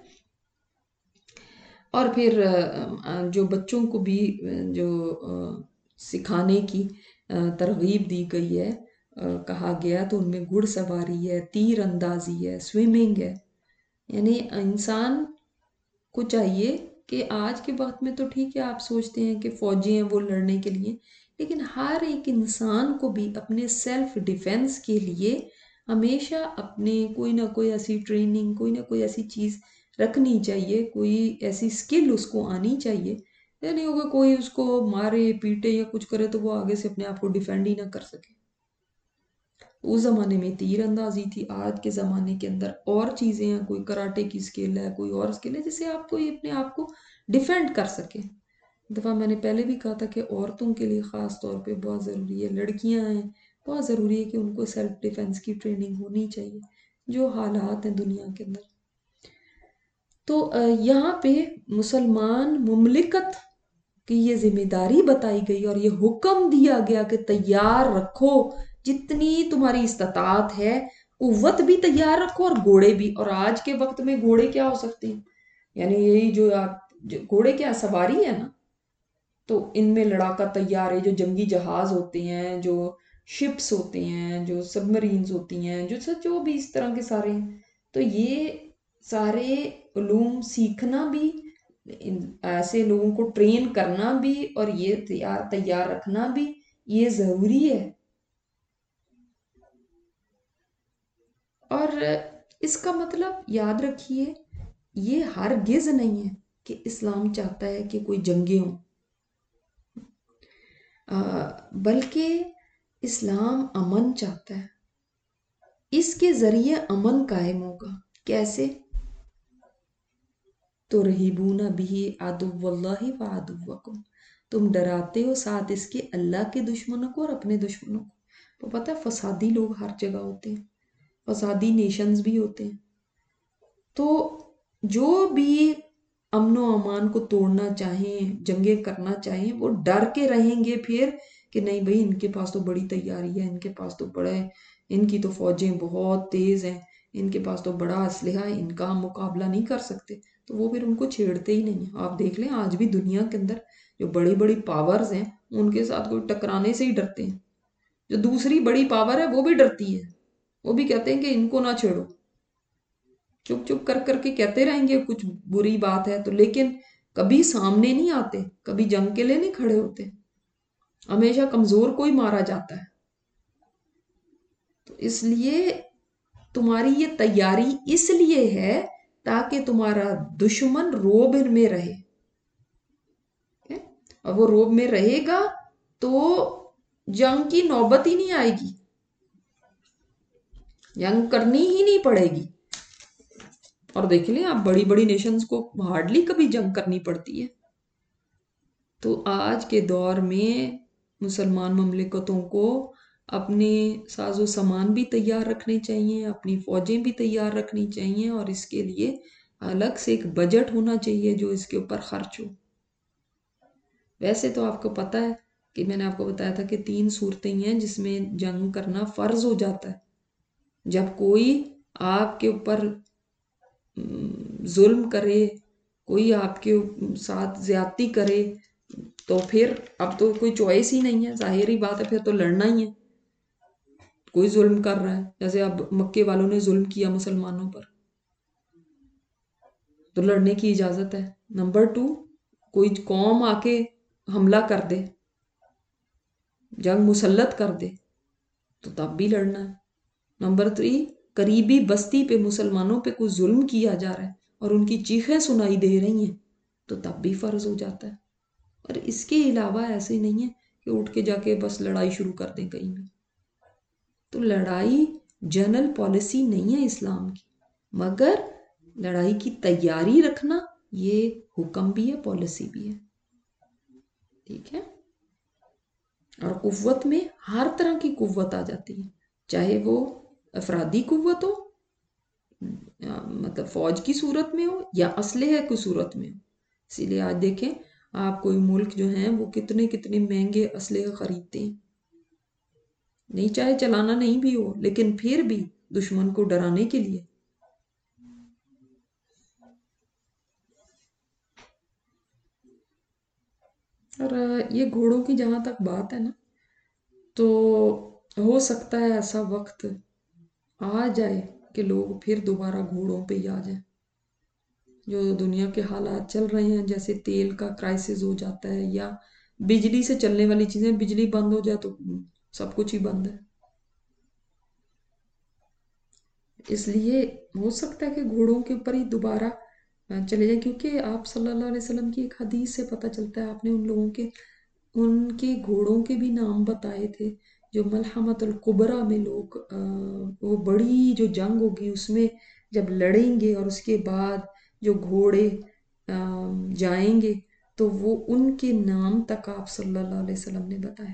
اور پھر جو بچوں کو بھی جو سکھانے کی ترغیب دی گئی ہے، کہا گیا تو ان میں گھڑ سواری ہے، تیر اندازی ہے، سوئمنگ ہے. یعنی انسان کو چاہیے کہ آج کے وقت میں تو ٹھیک ہے آپ سوچتے ہیں کہ فوجی ہیں وہ لڑنے کے لیے، لیکن ہر ایک انسان کو بھی اپنے سیلف ڈیفenس کے لیے ہمیشہ اپنے کوئی نہ کوئی ایسی ٹریننگ، کوئی نہ کوئی ایسی چیز رکھنی چاہیے، کوئی ایسی سکل اس کو آنی چاہیے. نہیں ہوگا کوئی اس کو مارے پیٹے یا کچھ کرے تو وہ آگے سے اپنے آپ کو ڈیفینڈ ہی نہ کر سکے. اس زمانے میں تیر اندازی تھی، آج کے زمانے کے اندر اور چیزیں ہیں، کوئی کراٹے کی سکل ہے، کوئی اور سکل ہے جس سے آپ کوئی اپنے آپ کو ڈیفینڈ کر سکے. دفعہ میں نے پہلے بھی کہا تھا کہ عورتوں کے لیے خاص طور پہ بہت ضروری ہے، لڑکیاں ہیں بہت ضروری ہے کہ ان کو سیلف ڈیفenس کی ٹریننگ ہونی چاہیے جو حالات ہیں دنیا کے اندر. تو یہاں پہ مسلمان مملکت کی یہ ذمہ داری بتائی گئی اور یہ حکم دیا گیا کہ تیار رکھو جتنی تمہاری استطاعت ہے، قوت بھی تیار رکھو اور گھوڑے بھی. اور آج کے وقت میں گھوڑے کیا ہو سکتے ہیں؟ یعنی یہی جو گھوڑے کیا سواری ہے نا، تو ان میں لڑاکا تیار ہے، جو جنگی جہاز ہوتے ہیں، جو شپس ہوتے ہیں، جو سب مرینز ہوتی ہیں، جو بھی اس طرح کے سارے ہیں. تو یہ سارے علوم سیکھنا بھی، ایسے لوگوں کو ٹرین کرنا بھی اور یہ تیار رکھنا بھی یہ ضروری ہے. اور اس کا مطلب یاد رکھیے، یہ ہرگز نہیں ہے کہ اسلام چاہتا ہے کہ کوئی جنگیں ہوں، بلکہ اسلام امن چاہتا ہے. اس کے ذریعے امن قائم ہوگا. کیسے؟ ترہبون بہ عدو اللہ و عدوکم، تم ڈراتے ہو ساتھ اس کے اللہ کے دشمنوں کو اور اپنے دشمنوں کو. تو پتہ ہے فسادی لوگ ہر جگہ ہوتے ہیں، فسادی نیشنز بھی ہوتے ہیں. تو جو بھی امن و امان کو توڑنا چاہیں، جنگیں کرنا چاہیں، وہ ڈر کے رہیں گے پھر کہ نہیں بھائی ان کے پاس تو بڑی تیاری ہے، ان کے پاس تو بڑا ہے، ان کی تو فوجیں بہت تیز ہیں، ان کے پاس تو بڑا اسلحہ ہے، ان کا ہم مقابلہ نہیں کر سکتے. تو وہ پھر ان کو چھیڑتے ہی نہیں ہیں. آپ دیکھ لیں آج بھی دنیا کے اندر جو بڑی بڑی پاورز ہیں ان کے ساتھ کوئی ٹکرانے سے ہی ڈرتے ہیں. جو دوسری بڑی پاور ہے وہ بھی ڈرتی ہے، وہ بھی کہتے ہیں کہ ان کو نہ چھیڑو. چپ چپ کر کے کہتے رہیں گے کچھ بری بات ہے تو، لیکن کبھی سامنے نہیں آتے، کبھی جنگ کے لیے نہیں کھڑے ہوتے. ہمیشہ کمزور کو ہی مارا جاتا ہے. تو اس لیے تمہاری یہ تیاری اس لیے ہے تاکہ تمہارا دشمن روب میں رہے، اور وہ روب میں رہے گا تو جنگ کی نوبت ہی نہیں آئے گی، جنگ کرنی ہی نہیں پڑے گی. اور دیکھ لیں آپ بڑی بڑی نیشنز کو ہارڈلی کبھی جنگ کرنی پڑتی ہے. تو آج کے دور میں مسلمان مملکتوں کو اپنے ساز و سامان بھی تیار رکھنے چاہیے، اپنی فوجیں بھی تیار رکھنی چاہیے، اور اس کے لیے الگ سے ایک بجٹ ہونا چاہیے جو اس کے اوپر خرچ ہو. ویسے تو آپ کو پتہ ہے کہ میں نے آپ کو بتایا تھا کہ 3 صورتیں ہیں جس میں جنگ کرنا فرض ہو جاتا ہے. جب کوئی آپ کے اوپر ظلم کرے، کوئی آپ کے ساتھ زیادتی کرے، تو پھر اب تو کوئی چوائس ہی نہیں ہے، ظاہری بات ہے پھر تو لڑنا ہی ہے. کوئی ظلم کر رہا ہے، جیسے اب مکے والوں نے ظلم کیا مسلمانوں پر، تو لڑنے کی اجازت ہے. نمبر 2، کوئی قوم آ کے حملہ کر دے، جنگ مسلط کر دے، تو تب بھی لڑنا ہے. نمبر 3، قریبی بستی پہ مسلمانوں پہ کوئی ظلم کیا جا رہا ہے اور ان کی چیخیں سنائی دے رہی ہیں، تو تب بھی فرض ہو جاتا ہے. اور اس کے علاوہ ایسے نہیں ہے کہ اٹھ کے جا کے بس لڑائی شروع کر دیں کہیں بھی. تو لڑائی جنرل پالیسی نہیں ہے اسلام کی، مگر لڑائی کی تیاری رکھنا یہ حکم بھی ہے، پالیسی بھی ہے. ٹھیک ہے. اور قوت میں ہر طرح کی قوت آ جاتی ہے، چاہے وہ افرادی قوت ہو، مطلب فوج کی صورت میں ہو، یا اسلحے کی صورت میں ہو. اسی لیے آج دیکھیں آپ کوئی ملک جو ہیں وہ کتنے کتنے مہنگے اسلحے خریدتے ہیں، نہیں چاہے چلانا نہیں بھی ہو لیکن پھر بھی دشمن کو ڈرانے کے لیے. اور یہ گھوڑوں کی جہاں تک بات ہے نا، تو ہو سکتا ہے ایسا وقت آ جائے کہ لوگ پھر دوبارہ گھوڑوں پہ ہی آ جائیں. جو دنیا کے حالات چل رہے ہیں، جیسے تیل کا کرائسس ہو جاتا ہے، یا بجلی سے چلنے والی چیزیں، بجلی بند ہو جائے تو سب کچھ ہی بند ہے. اس لیے ہو سکتا ہے کہ گھوڑوں کے اوپر ہی دوبارہ چلے جائیں، کیونکہ آپ صلی اللہ علیہ وسلم کی ایک حدیث سے پتہ چلتا ہے، آپ نے ان لوگوں کے ان کے گھوڑوں کے بھی نام بتائے تھے جو ملحمۃ الکبریٰ میں لوگ وہ بڑی جو جنگ ہوگی اس میں جب لڑیں گے، اور اس کے بعد جو گھوڑے جائیں گے تو وہ ان کے نام تک آپ صلی اللہ علیہ وسلم نے بتایا.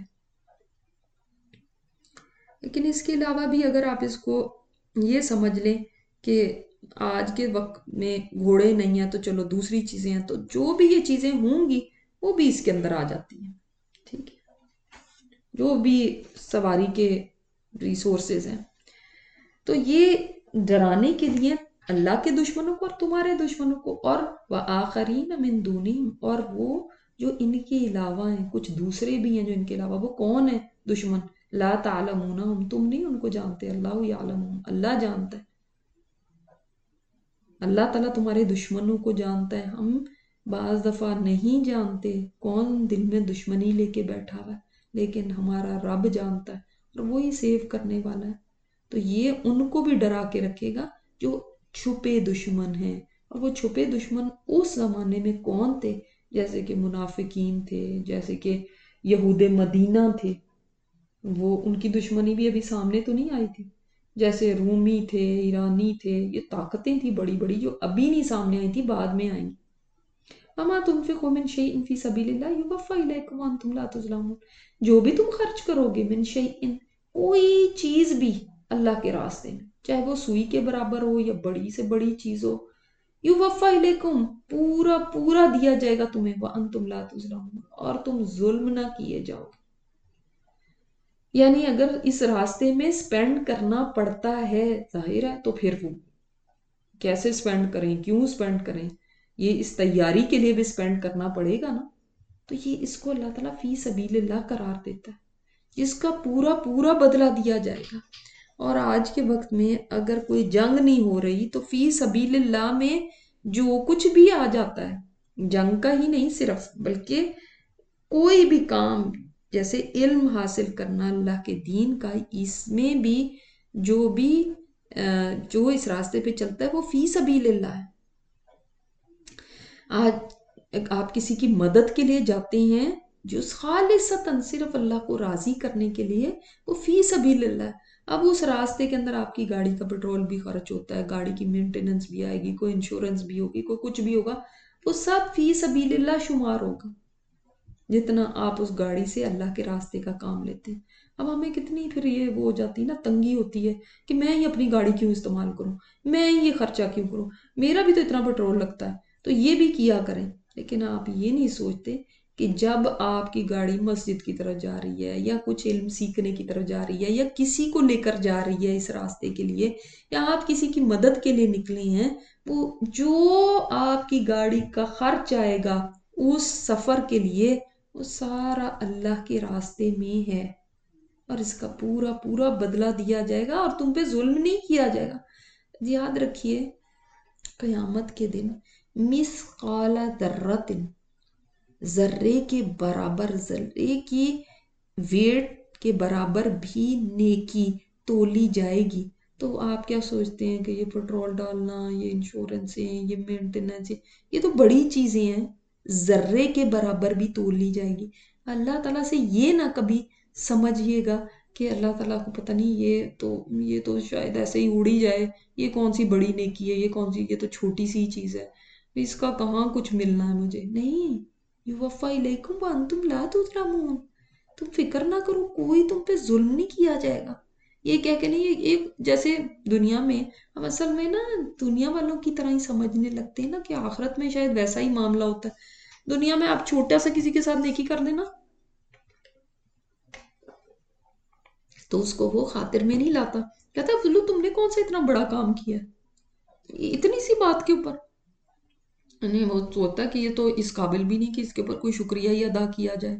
لیکن اس کے علاوہ بھی اگر آپ اس کو یہ سمجھ لیں کہ آج کے وقت میں گھوڑے نہیں ہیں تو چلو دوسری چیزیں ہیں، تو جو بھی یہ چیزیں ہوں گی وہ بھی اس کے اندر آ جاتی ہیں. ٹھیک ہے، جو بھی سواری کے ریسورسز ہیں. تو یہ ڈرانے کے لیے اللہ کے دشمنوں کو اور تمہارے دشمنوں کو، اور وآخرین من دونہم، اور وہ جو ان کے علاوہ ہیں، کچھ دوسرے بھی ہیں جو ان کے علاوہ. وہ کون ہیں دشمن؟ لا تعلمونہم، تم نہیں ان کو جانتے، اللہ یعلمہم، اللہ جانتا ہے. اللہ تعالیٰ تمہارے دشمنوں کو جانتا ہے. ہم بعض دفعہ نہیں جانتے کون دل میں دشمنی لے کے بیٹھا ہوا ہے، لیکن ہمارا رب جانتا ہے اور وہی سیو کرنے والا ہے. تو یہ ان کو بھی ڈرا کے رکھے گا جو چھپے دشمن ہیں. اور وہ چھپے دشمن اس زمانے میں کون تھے؟ جیسے کہ منافقین تھے، جیسے کہ یہود مدینہ تھے. وہ ان کی دشمنی بھی ابھی سامنے تو نہیں آئی تھی. جیسے رومی تھے، ایرانی تھے، یہ طاقتیں تھیں بڑی بڑی جو ابھی نہیں سامنے آئی تھی، بعد میں آئیں. وَمَا تُنْفِقُوا مِنْ شَيْءٍ فِي سَبِيلِ اللَّهِ يُوَفَّى إِلَيْكُمْ وَأَنْتُمْ لَا تُظْلَمُونَ. جو بھی تم خرچ کرو گے، من شیء، کوئی چیز بھی اللہ کے راستے میں، चाहे वो सुई के बराबर हो या बड़ी से बड़ी चीज हो। युवफ़ा इलैकुम, पूरा पूरा दिया जाएगा तुम्हें, व अंतुम ला तुज़लमून, और तुम जुल्म ना किए जाओगे। यानी अगर इस रास्ते में स्पेंड करना पड़ता है, जाहिर है, तो फिर वो कैसे स्पेंड करें, क्यों स्पेंड करें, ये इस तैयारी के लिए भी स्पेंड करना पड़ेगा ना। तो ये इसको अल्लाह ताला फी सबीलिल्लाह करार देता है, जिसका पूरा पूरा बदला दिया जाएगा। और आज के वक्त में अगर कोई जंग नहीं हो रही तो फी सबीलिल्लाह में जो कुछ भी आ जाता है, जंग का ही नहीं सिर्फ, बल्कि कोई भी काम, जैसे इल्म हासिल करना अल्लाह के दीन का, इसमें भी जो भी जो इस रास्ते पे चलता है वो फी सबीलिल्लाह है। आज आप किसी की मदद के लिए जाते हैं जो खालिसतन सिर्फ अल्लाह को राजी करने के लिए, वो फी सबीलिल्लाह है। अब उस रास्ते के अंदर आपकी गाड़ी का पेट्रोल भी खर्च होता है, गाड़ी की मेंटेनेंस भी आएगी, कोई इंश्योरेंस भी होगी, कोई कुछ भी होगा, वो सब फी सबीलिल्लाह शुमार होगा, जितना आप उस गाड़ी से अल्लाह के रास्ते का काम लेते हैं। अब हमें कितनी फिर ये वो हो जाती है ना, तंगी होती है कि मैं ही अपनी गाड़ी क्यों इस्तेमाल करूं, मैं ही ये खर्चा क्यों करूं, मेरा भी तो इतना पेट्रोल लगता है, तो ये भी किया करें। लेकिन आप ये नहीं सोचते कि जब आपकी गाड़ी मस्जिद की तरफ जा रही है, या कुछ इल्म सीखने की तरफ जा रही है, या किसी को लेकर जा रही है इस रास्ते के लिए, या आप किसी की मदद के लिए निकले हैं, वो जो आपकी गाड़ी का खर्च आएगा उस सफर के लिए, वो सारा अल्लाह के रास्ते में है, और इसका पूरा पूरा बदला दिया जाएगा, और तुम पे जुल्म नहीं किया जाएगा। याद रखिए, क़यामत के दिन मिस्काला दर्रतिन, जर्रे के बराबर, जर्रे की वेट के बराबर भी नेकी तोली जाएगी। तो आप क्या सोचते हैं कि ये पेट्रोल डालना, ये इंश्योरेंस है, ये मेंटेनेंस है, ये तो बड़ी चीजें हैं, जर्रे के बराबर भी तोल ली जाएगी। अल्लाह ताला से ये ना कभी समझिएगा कि अल्लाह ताला को पता नहीं, ये तो शायद ऐसे ही उड़ ही जाए, ये कौन सी बड़ी नेकी है, ये कौन सी, ये तो छोटी सी चीज है, इसका कहाँ कुछ मिलना है मुझे। नहीं, युवफ़ा इलैकुम व अंतुम ला तुज़लमून, तुम फिक्र ना करो, कोई तुम पे जुल्म नहीं किया जाएगा। ये क्या कि नहीं, ये एक जैसे दुनिया में हम असल में ना दुनिया वालों की तरह ही समझने लगते हैं ना कि आखिरत में शायद वैसा ही मामला होता है। दुनिया में आप छोटा सा किसी के साथ नेकी कर देना तो उसको वो खातिर में नहीं लाता, कहता फुल्लू तुमने कौन सा इतना बड़ा काम किया इतनी सी बात के ऊपर। नहीं, वो सोचता कि ये तो इस काबिल भी नहीं कि इसके ऊपर कोई शुक्रिया ही अदा किया जाए।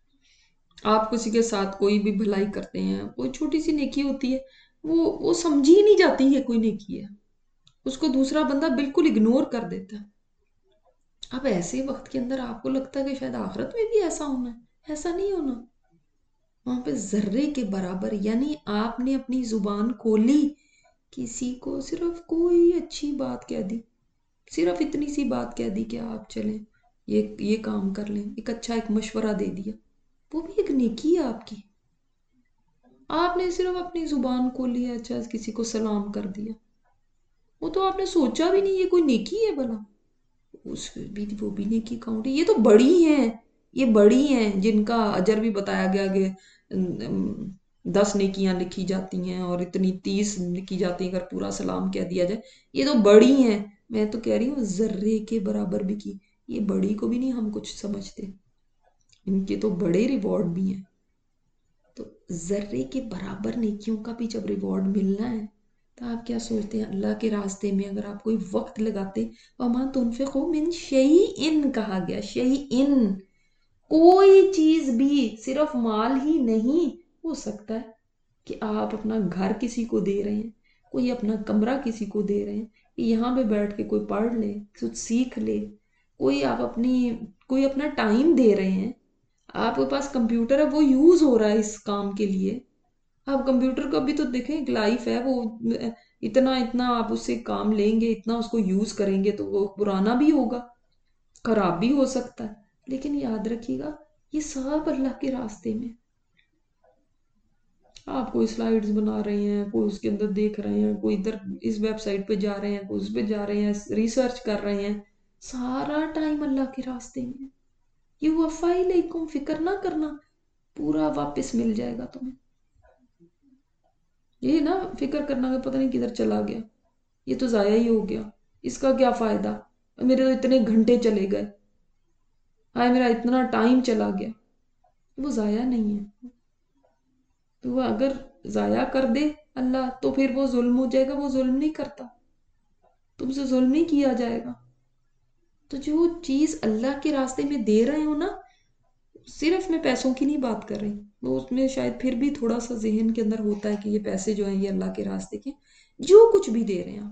आप किसी के साथ कोई भी भलाई करते हैं, कोई छोटी सी नेकी होती है, वो समझी ही नहीं जाती है कोई नेकी है, उसको दूसरा बंदा बिल्कुल इग्नोर कर देता है। अब ऐसे वक्त के अंदर आपको लगता है कि शायद आखिरत में भी ऐसा होना है, ऐसा नहीं होना। वहां पे जर्रे के बराबर, यानी आपने अपनी जुबान खोली, किसी को सिर्फ कोई अच्छी बात कह दी, सिर्फ इतनी सी बात कह दी कि आप चलें, ये काम कर लें, एक अच्छा एक मशवरा दे दिया, वो भी एक नेकी है आपकी। आपने सिर्फ अपनी जुबान खोली है, अच्छा किसी को सलाम कर दिया, वो तो आपने सोचा भी नहीं ये कोई नेकी है भला, उस भी वो भी नेकी काउंट है। ये तो बड़ी हैं, ये बड़ी हैं जिनका अजर भी बताया गया कि 10 नेकियां लिखी जाती हैं और इतनी 30 लिखी जाती हैं अगर पूरा सलाम कह दिया जाए। ये तो बड़ी हैं, मैं तो कह रही हूँ जर्रे के बराबर भी की, ये बड़ी को भी नहीं हम कुछ समझते, इनके तो बड़े रिवॉर्ड भी हैं। तो जर्रे के बराबर नेकियों का भी जब रिवॉर्ड मिलना है, तो आप क्या सोचते हैं, अल्लाह के रास्ते में अगर आप कोई वक्त लगाते, वमा तुनफिकू मिन शैइन कहा गया, शैइन, कोई चीज भी, सिर्फ माल ही नहीं, हो सकता है कि आप अपना घर किसी को दे रहे हैं, कोई अपना कमरा किसी को दे रहे हैं कि यहाँ पे बैठ के कोई पढ़ ले, कुछ सीख ले, कोई आप अपनी कोई अपना टाइम दे रहे हैं, आपके पास कंप्यूटर है वो यूज हो रहा है इस काम के लिए। आप कंप्यूटर का भी तो देखें, एक लाइफ है वो, इतना इतना आप उससे काम लेंगे, इतना उसको यूज करेंगे तो वो पुराना भी होगा, खराब भी हो सकता है। लेकिन याद रखिएगा, ये सब अल्लाह के रास्ते में। आप कोई स्लाइड्स बना रहे हैं, कोई उसके अंदर देख रहे हैं, कोई इधर इस वेबसाइट पे जा रहे हैं, कोई उस पे जा रहे हैं, रिसर्च कर रहे हैं, सारा टाइम अल्लाह के रास्ते में। ये वफ़ा इलैकुम, फिक्र ना करना, पूरा वापस मिल जाएगा तुम्हें। یہ نا فکر کرنا کہ پتہ نہیں کدھر چلا گیا، یہ تو ضائع ہی ہو گیا، اس کا کیا فائدہ، میرے تو اتنے گھنٹے چلے گئے، ہائے میرا اتنا ٹائم چلا گیا. وہ ضائع نہیں ہے. تو وہ اگر ضائع کر دے اللہ تو پھر وہ ظلم ہو جائے گا. وہ ظلم نہیں کرتا، تم سے ظلم نہیں کیا جائے گا. تو جو چیز اللہ کے راستے میں دے رہے ہو نا، صرف میں پیسوں کی نہیں بات کر رہی، وہ اس میں شاید پھر بھی تھوڑا سا ذہن کے اندر ہوتا ہے کہ یہ پیسے جو ہیں یہ اللہ کے راستے کے، جو کچھ بھی دے رہے ہیں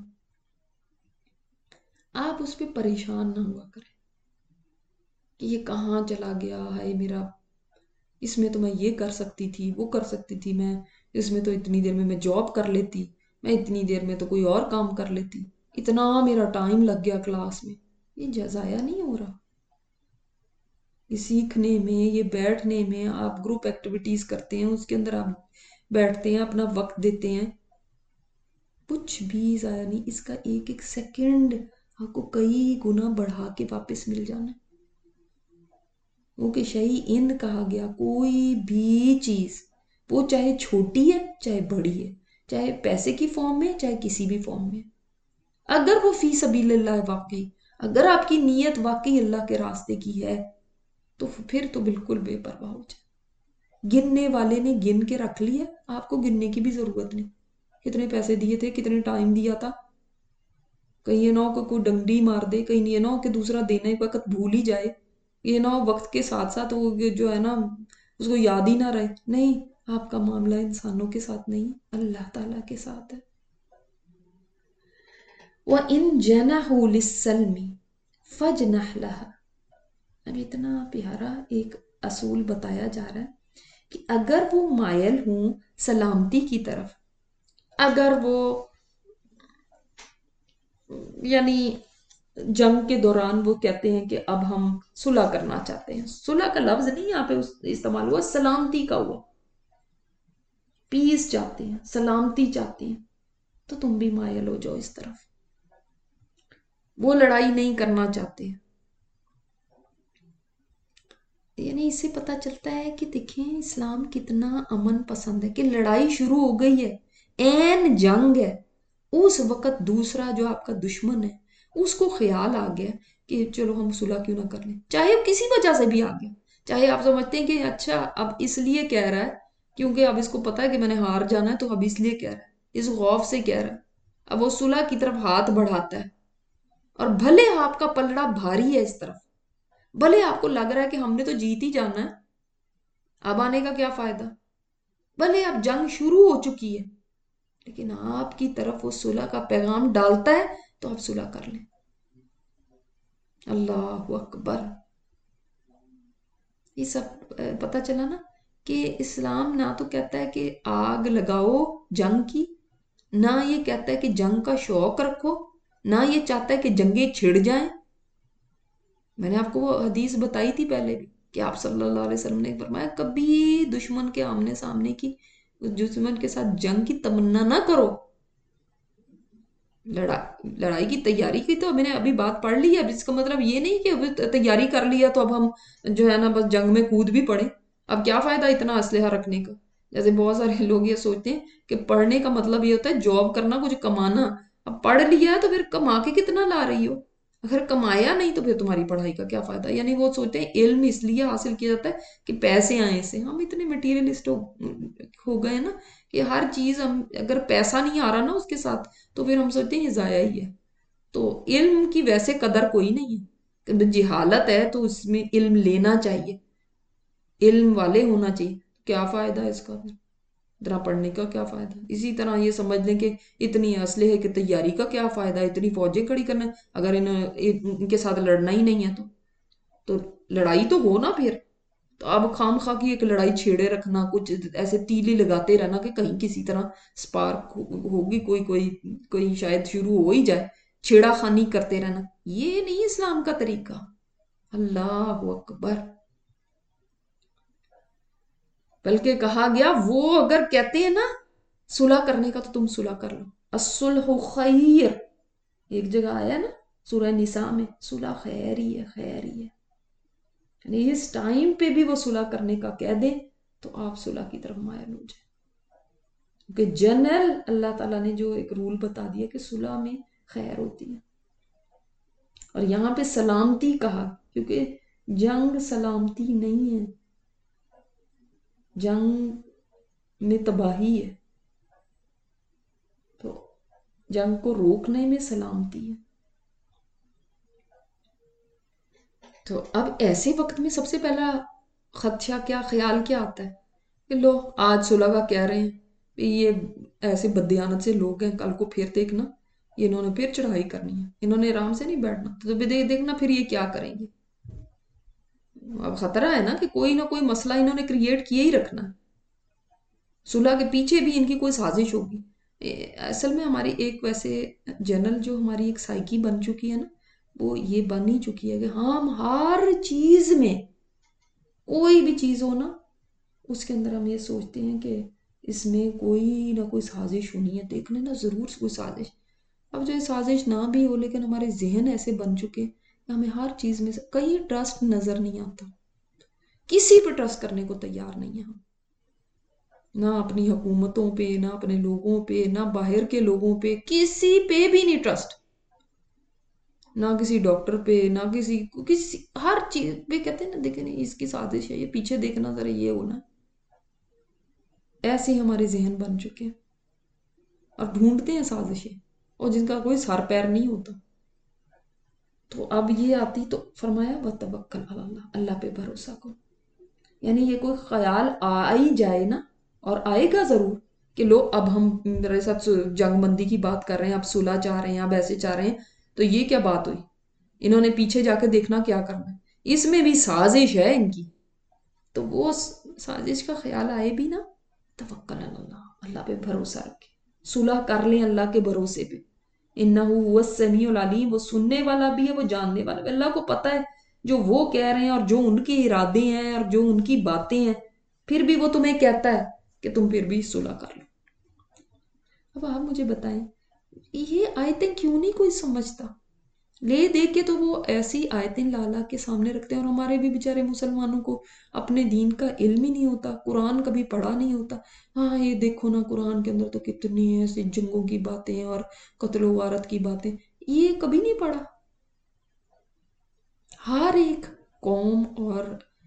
آپ اس پہ پریشان نہ ہوا کریں کہ یہ کہاں چلا گیا، ہائے میرا اس میں تو میں یہ کر سکتی تھی، وہ کر سکتی تھی، میں اس میں تو اتنی دیر میں جاب کر لیتی، میں اتنی دیر میں تو کوئی اور کام کر لیتی، اتنا میرا ٹائم لگ گیا کلاس میں. یہ ضائع نہیں ہو رہا. یہ سیکھنے میں، یہ بیٹھنے میں، آپ گروپ ایکٹیویٹیز کرتے ہیں اس کے اندر آپ بیٹھتے ہیں، اپنا وقت دیتے ہیں، کچھ بھی ضائع نہیں. اس کا ایک ایک سیکنڈ آپ کو کئی گنا بڑھا کے واپس مل جانا. کیونکہ شیئن کہا گیا کوئی بھی چیز، وہ چاہے چھوٹی ہے چاہے بڑی ہے، چاہے پیسے کی فارم میں چاہے کسی بھی فارم میں، اگر وہ فی سبیل اللہ ہے واقعی، اگر آپ کی نیت واقعی اللہ کے راستے کی ہے تو پھر تو بالکل بے پرواہ ہو جائے. گننے والے نے گن کے رکھ لیا، آپ کو گننے کی بھی ضرورت نہیں. کتنے پیسے دیے تھے، کتنے ٹائم دیا تھا، کہیں یہ نہ ہو کہ کوئی ڈنڈی مار دے، کہیں یہ نہ ہو کہ دوسرا دینے وقت بھول ہی جائے، یہ نہ ہو وقت کے ساتھ ساتھ وہ جو ہے نا اس کو یاد ہی نہ رہے. نہیں، آپ کا معاملہ انسانوں کے ساتھ نہیں، اللہ تعالیٰ کے ساتھ ہے. وَإِن جَنَحُوا لِلسَّلْمِ فَاجْنَحْ لَهَا. اب اتنا پیارا ایک اصول بتایا جا رہا ہے کہ اگر وہ مائل ہوں سلامتی کی طرف، اگر وہ یعنی جنگ کے دوران وہ کہتے ہیں کہ اب ہم صلح کرنا چاہتے ہیں، صلح کا لفظ نہیں یہاں پہ استعمال ہوا، سلامتی کا ہوا، پیس چاہتے ہیں، سلامتی چاہتے ہیں، تو تم بھی مائل ہو جاؤ اس طرف. وہ لڑائی نہیں کرنا چاہتے. یعنی اس سے پتہ چلتا ہے کہ دیکھیں اسلام کتنا امن پسند ہے، کہ لڑائی شروع ہو گئی ہے، این جنگ ہے، اس وقت دوسرا جو آپ کا دشمن ہے اس کو خیال آ گیا کہ چلو ہم صلح کیوں نہ کر لیں، چاہے کسی وجہ سے بھی آ گیا، چاہے آپ سمجھتے ہیں کہ اچھا اب اس لیے کہہ رہا ہے کیونکہ اب اس کو پتا ہے کہ میں نے ہار جانا ہے تو اب اس لیے کہہ رہا ہے، اس خوف سے کہہ رہا ہے. اب وہ صلح کی طرف ہاتھ بڑھاتا ہے، اور بھلے آپ کا پلڑا بھاری ہے اس طرف، بھلے آپ کو لگ رہا ہے کہ ہم نے تو جیت ہی جانا ہے، اب آنے کا کیا فائدہ، بھلے اب جنگ شروع ہو چکی ہے، لیکن آپ کی طرف وہ صلح کا پیغام ڈالتا ہے تو آپ صلح کر لیں. اللہ اکبر. یہ سب پتہ چلا نا کہ اسلام نہ تو کہتا ہے کہ آگ لگاؤ جنگ کی، نہ یہ کہتا ہے کہ جنگ کا شوق رکھو، نہ یہ چاہتا ہے کہ جنگیں چھڑ جائیں. میں نے آپ کو وہ حدیث بتائی تھی پہلے بھی کہ آپ صلی اللہ علیہ وسلم نے فرمایا کبھی دشمن کے آمنے سامنے کی، دشمن کے ساتھ جنگ کی تمنا نہ کرو. لڑائی کی تیاری کی تو میں نے ابھی بات پڑھ لی ہے، اب اس کا مطلب یہ نہیں کہ ابھی تیاری کر لیا تو اب ہم جو ہے نا بس جنگ میں کود بھی پڑے. اب کیا فائدہ اتنا اسلحہ رکھنے کا. جیسے بہت سارے لوگ یہ سوچتے ہیں کہ پڑھنے کا مطلب یہ ہوتا ہے جاب کرنا، کچھ کمانا. اب پڑھ لیا ہے تو پھر کما کے کتنا لا رہی ہو، اگر کمایا نہیں تو پھر تمہاری پڑھائی کا کیا فائدہ. یعنی وہ سوچتے ہیں علم اس لیے حاصل کیا جاتا ہے کہ پیسے آئیں اس سے. ہم اتنے مٹیریلسٹ ہو گئے نا کہ ہر چیز ہم اگر پیسہ نہیں آ رہا نا اس کے ساتھ تو پھر ہم سوچتے ہیں یہ ضائع ہی ہے. تو علم کی ویسے قدر کوئی نہیں ہے، کہ جہالت ہے تو اس میں علم لینا چاہیے، علم والے ہونا چاہیے. کیا فائدہ ہے اس کا، پھر اتنا پڑھنے کا کیا فائدہ. اسی طرح یہ سمجھ لیں کہ اتنی اسلحے کی تیاری کا کیا فائدہ، اتنی فوجیں کھڑی کرنا اگر ان کے ساتھ لڑنا ہی نہیں ہے تو لڑائی تو ہو نا پھر. تو اب خام خواہ کی ایک لڑائی چھیڑے رکھنا، کچھ ایسے تیلی لگاتے رہنا کہ کہیں کسی طرح سپارک ہوگی، کوئی شاید شروع ہو ہی جائے، چھیڑا خانی کرتے رہنا، یہ نہیں اسلام کا طریقہ. اللہ اکبر. بلکہ کہا گیا وہ اگر کہتے ہیں نا صلح کرنے کا تو تم صلح کر لو، الصلح خیر. ایک جگہ آیا نا سورہ نساء میں، صلح خیر ہی ہے، خیر ہی ہے. یعنی اس ٹائم پہ بھی وہ صلح کرنے کا کہہ دیں تو آپ صلح کی طرف مائل ہو جائیں. کہ جنرل اللہ تعالیٰ نے جو ایک رول بتا دیا کہ صلح میں خیر ہوتی ہے. اور یہاں پہ سلامتی کہا کیونکہ جنگ سلامتی نہیں ہے، جنگ میں تباہی ہے، تو جنگ کو روکنے میں سلامتی ہے. تو اب ایسے وقت میں سب سے پہلا خدشہ کیا، خیال کیا آتا ہے کہ لو آج صلح کا کہہ رہے ہیں، یہ ایسے بددیانت سے لوگ ہیں، کل کو پھر دیکھنا انہوں نے پھر چڑھائی کرنی ہے، انہوں نے آرام سے نہیں بیٹھنا، تو دیکھنا پھر یہ کیا کریں گے. اب خطرہ ہے نا کہ کوئی نہ کوئی مسئلہ انہوں نے کریٹ کیے ہی رکھنا ہے، صلح کے پیچھے بھی ان کی کوئی سازش ہوگی. اصل میں ہماری ایک ویسے جنرل جو ہماری ایک سائیکی بن چکی ہے نا، وہ یہ بن ہی چکی ہے کہ ہم ہر چیز میں، کوئی بھی چیز ہو نا اس کے اندر ہم یہ سوچتے ہیں کہ اس میں کوئی نہ کوئی سازش ہونی ہے، دیکھنے نا ضرور کوئی سازش. اب جو یہ سازش نہ بھی ہو لیکن ہمارے ذہن ایسے بن چکے کہ ہمیں ہر چیز میں کہیں ٹرسٹ نظر نہیں آتا، کسی پہ ٹرسٹ کرنے کو تیار نہیں ہے ہم، نہ اپنی حکومتوں پہ، نہ اپنے لوگوں پہ، نہ باہر کے لوگوں پہ، کسی پہ بھی نہیں ٹرسٹ، نہ کسی ڈاکٹر پہ، نہ کسی ہر چیز پہ کہتے ہیں نا دیکھیں نہیں اس کی سازش ہے، یہ پیچھے دیکھنا ذرا یہ ہونا. ایسے ہی ہمارے ذہن بن چکے ہیں اور ڈھونڈتے ہیں سازشیں، اور جن کا کوئی سر پیر نہیں ہوتا. تو اب یہ آتی تو فرمایا وَتَوَکَّلْ عَلَى اللَّهِ، اللہ پہ بھروسہ کرو. یعنی یہ کوئی خیال آ ہی جائے نا، اور آئے گا ضرور کہ لو اب ہم میرے ساتھ جنگ بندی کی بات کر رہے ہیں، اب صلح چاہ رہے ہیں، اب ایسے چاہ رہے ہیں، تو یہ کیا بات ہوئی، انہوں نے پیچھے جا کے دیکھنا کیا کرنا ہے، اس میں بھی سازش ہے ان کی. تو وہ سازش کا خیال آئے بھی نا، توکل اللہ، اللہ پہ بھروسہ رکھے، صلح کر لیں اللہ کے بھروسے پہ. انہ هو السمیع العلیم، وہ سننے والا بھی ہے، وہ جاننے والا بھی. اللہ کو پتہ ہے جو وہ کہہ رہے ہیں اور جو ان کے ارادے ہیں اور جو ان کی باتیں ہیں، پھر بھی وہ تمہیں کہتا ہے کہ تم پھر بھی صلح کر لو. اب آپ مجھے بتائیں یہ آیتیں کیوں نہیں کوئی سمجھتا؟ لے دے کے تو وہ ایسی آیتیں لا کے سامنے رکھتے ہیں، اور ہمارے بھی بیچارے مسلمانوں کو اپنے دین کا علم ہی نہیں ہوتا، قرآن کبھی پڑھا نہیں ہوتا. ہاں یہ دیکھو نا قرآن کے اندر تو کتنی ایسی جنگوں کی باتیں اور قتل و غارت کی باتیں، یہ کبھی نہیں پڑھا. ہر ایک قوم اور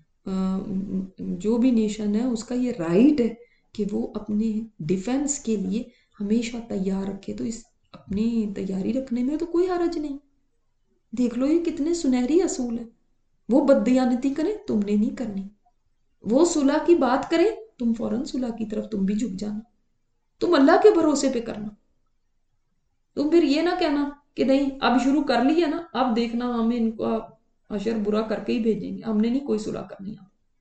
جو بھی نیشن ہے اس کا یہ رائٹ ہے کہ وہ اپنے ڈیفنس کے لیے ہمیشہ تیار رکھے. تو اس اپنی تیاری رکھنے میں تو کوئی حرج نہیں. دیکھ لو یہ کتنے سنہری اصول ہیں. وہ بددیانتی کریں تم نے نہیں کرنی، وہ صلح کی بات کریں تم فوراً صلح کی طرف تم بھی جھک جانا، تم اللہ کے بھروسے پہ کرنا. تم پھر یہ نہ کہنا کہ نہیں اب شروع کر لیا نا، اب دیکھنا ہمیں ان کو اشر برا کر کے ہی بھیجیں گے، ہم نے نہیں کوئی صلح کرنی.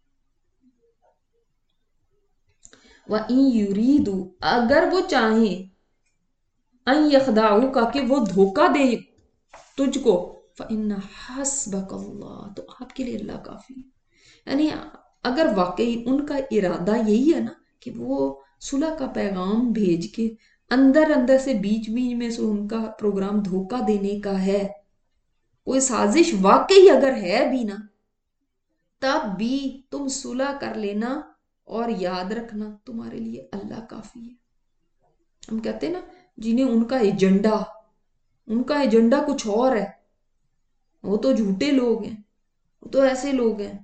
وَإِن يُرِيدُوا، اگر وہ چاہیں، ان یخدعوک کہ وہ دھوکہ دے تجھ کو، فَإِنَّ حَسْبَكَ اللَّهُ، تو آپ کے لیے اللہ کافی ہے. یعنی اگر واقعی ان کا ارادہ یہی ہے نا کہ وہ صلح کا پیغام بھیج کے اندر اندر سے بیچ بیچ میں سے ان کا پروگرام دھوکہ دینے کا ہے، کوئی سازش واقعی اگر ہے بھی نا، تب بھی تم صلح کر لینا اور یاد رکھنا تمہارے لیے اللہ کافی ہے. ہم کہتے ہیں نا جنہیں ان کا ایجنڈا کچھ اور ہے، وہ تو جھوٹے لوگ ہیں، وہ تو ایسے لوگ ہیں.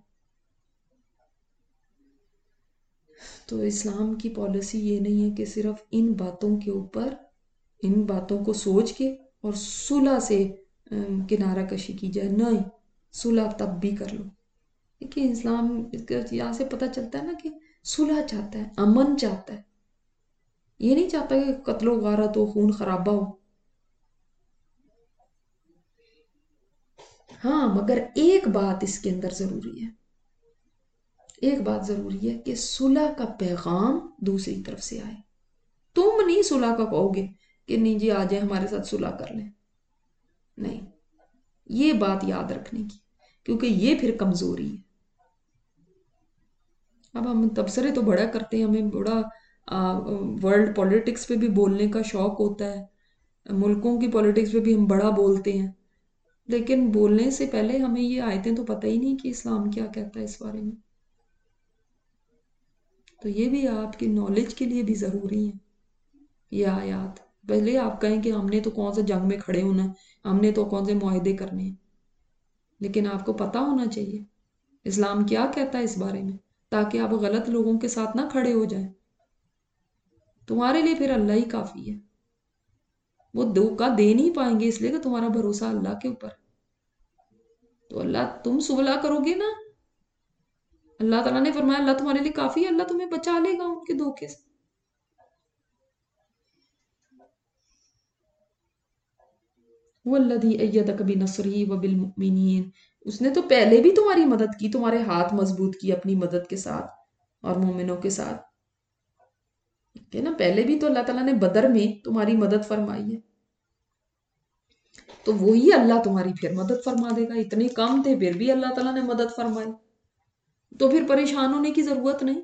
تو اسلام کی پالیسی یہ نہیں ہے کہ صرف ان باتوں کے اوپر، ان باتوں کو سوچ کے اور صلح سے کنارہ کشی کی جائے. نہیں، صلح تب بھی کر لو. دیکھیں اسلام یہاں سے پتہ چلتا ہے نا کہ صلح چاہتا ہے، امن چاہتا ہے، یہ نہیں چاہتا کہ قتل و غارت ہو، خون خرابہ ہو. ہاں مگر ایک بات اس کے اندر ضروری ہے، ایک بات ضروری ہے کہ صلح کا پیغام دوسری طرف سے آئے. تم نہیں صلح کا کہو گے کہ نہیں جی آ جائیں ہمارے ساتھ صلح کر لیں، نہیں، یہ بات یاد رکھنے کی، کیونکہ یہ پھر کمزوری ہے. اب ہم تبصرے تو بڑا کرتے ہیں، ہمیں بڑا ورلڈ پولیٹکس پہ بھی بولنے کا شوق ہوتا ہے، ملکوں کی پولیٹکس پہ بھی ہم بڑا بولتے ہیں، لیکن بولنے سے پہلے ہمیں یہ آیتیں تو پتہ ہی نہیں کہ اسلام کیا کہتا ہے اس بارے میں. تو یہ بھی آپ کی نالج کے لیے بھی ضروری ہے. یہ آیات پہلے آپ کہیں کہ ہم نے تو کون سے جنگ میں کھڑے ہونا ہے، ہم نے تو کون سے معاہدے کرنے ہیں، لیکن آپ کو پتا ہونا چاہیے اسلام کیا کہتا ہے اس بارے میں، تاکہ آپ غلط لوگوں کے ساتھ نہ کھڑے ہو جائیں۔ تمہارے لیے پھر اللہ ہی کافی ہے، وہ دھوکہ دے نہیں پائیں گے اس لیے کہ تمہارا بھروسہ اللہ کے اوپر۔ تو اللہ تم صلح کرو گے نا، اللہ تعالیٰ نے فرمایا اللہ تمہارے لیے کافی ہے، اللہ تمہیں بچا لے گا ان کے دھوکے سے۔ وَالَّذِي أَيَّدَكَ بِنَصْرِهِ وَبِالْمُؤْمِنِينَ، اس نے تو پہلے بھی تمہاری مدد کی، تمہارے ہاتھ مضبوط کی اپنی مدد کے ساتھ اور مومنوں کے ساتھ، کہ نا پہلے بھی تو اللہ تعالیٰ نے بدر میں تمہاری مدد فرمائی ہے، تو وہی اللہ تمہاری پھر مدد فرما دے گا۔ اتنے کم تھے پھر بھی اللہ تعالیٰ نے مدد فرمائی، تو پھر پریشان ہونے کی ضرورت نہیں۔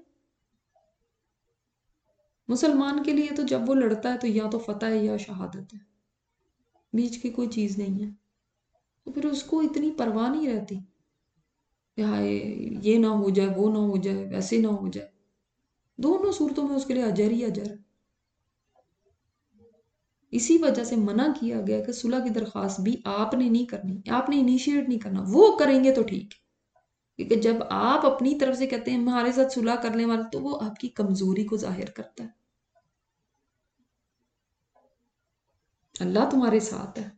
مسلمان کے لیے تو جب وہ لڑتا ہے تو یا تو فتح ہے یا شہادت ہے، بیچ کی کوئی چیز نہیں ہے، تو پھر اس کو اتنی پرواہ نہیں رہتی کہ ہائے یہ نہ ہو جائے، وہ نہ ہو جائے، ویسے نہ ہو جائے۔ دونوں صورتوں میں اس کے لیے اجر ہی اجر ہے۔ اسی وجہ سے منع کیا گیا کہ صلح کی درخواست بھی آپ نے نہیں کرنی، آپ نے انیشیٹ نہیں کرنا، وہ کریں گے تو ٹھیک ہے، کیونکہ جب آپ اپنی طرف سے کہتے ہیں ہمارے ساتھ صلح کرنے والے، تو وہ آپ کی کمزوری کو ظاہر کرتا ہے۔ اللہ تمہارے ساتھ ہے۔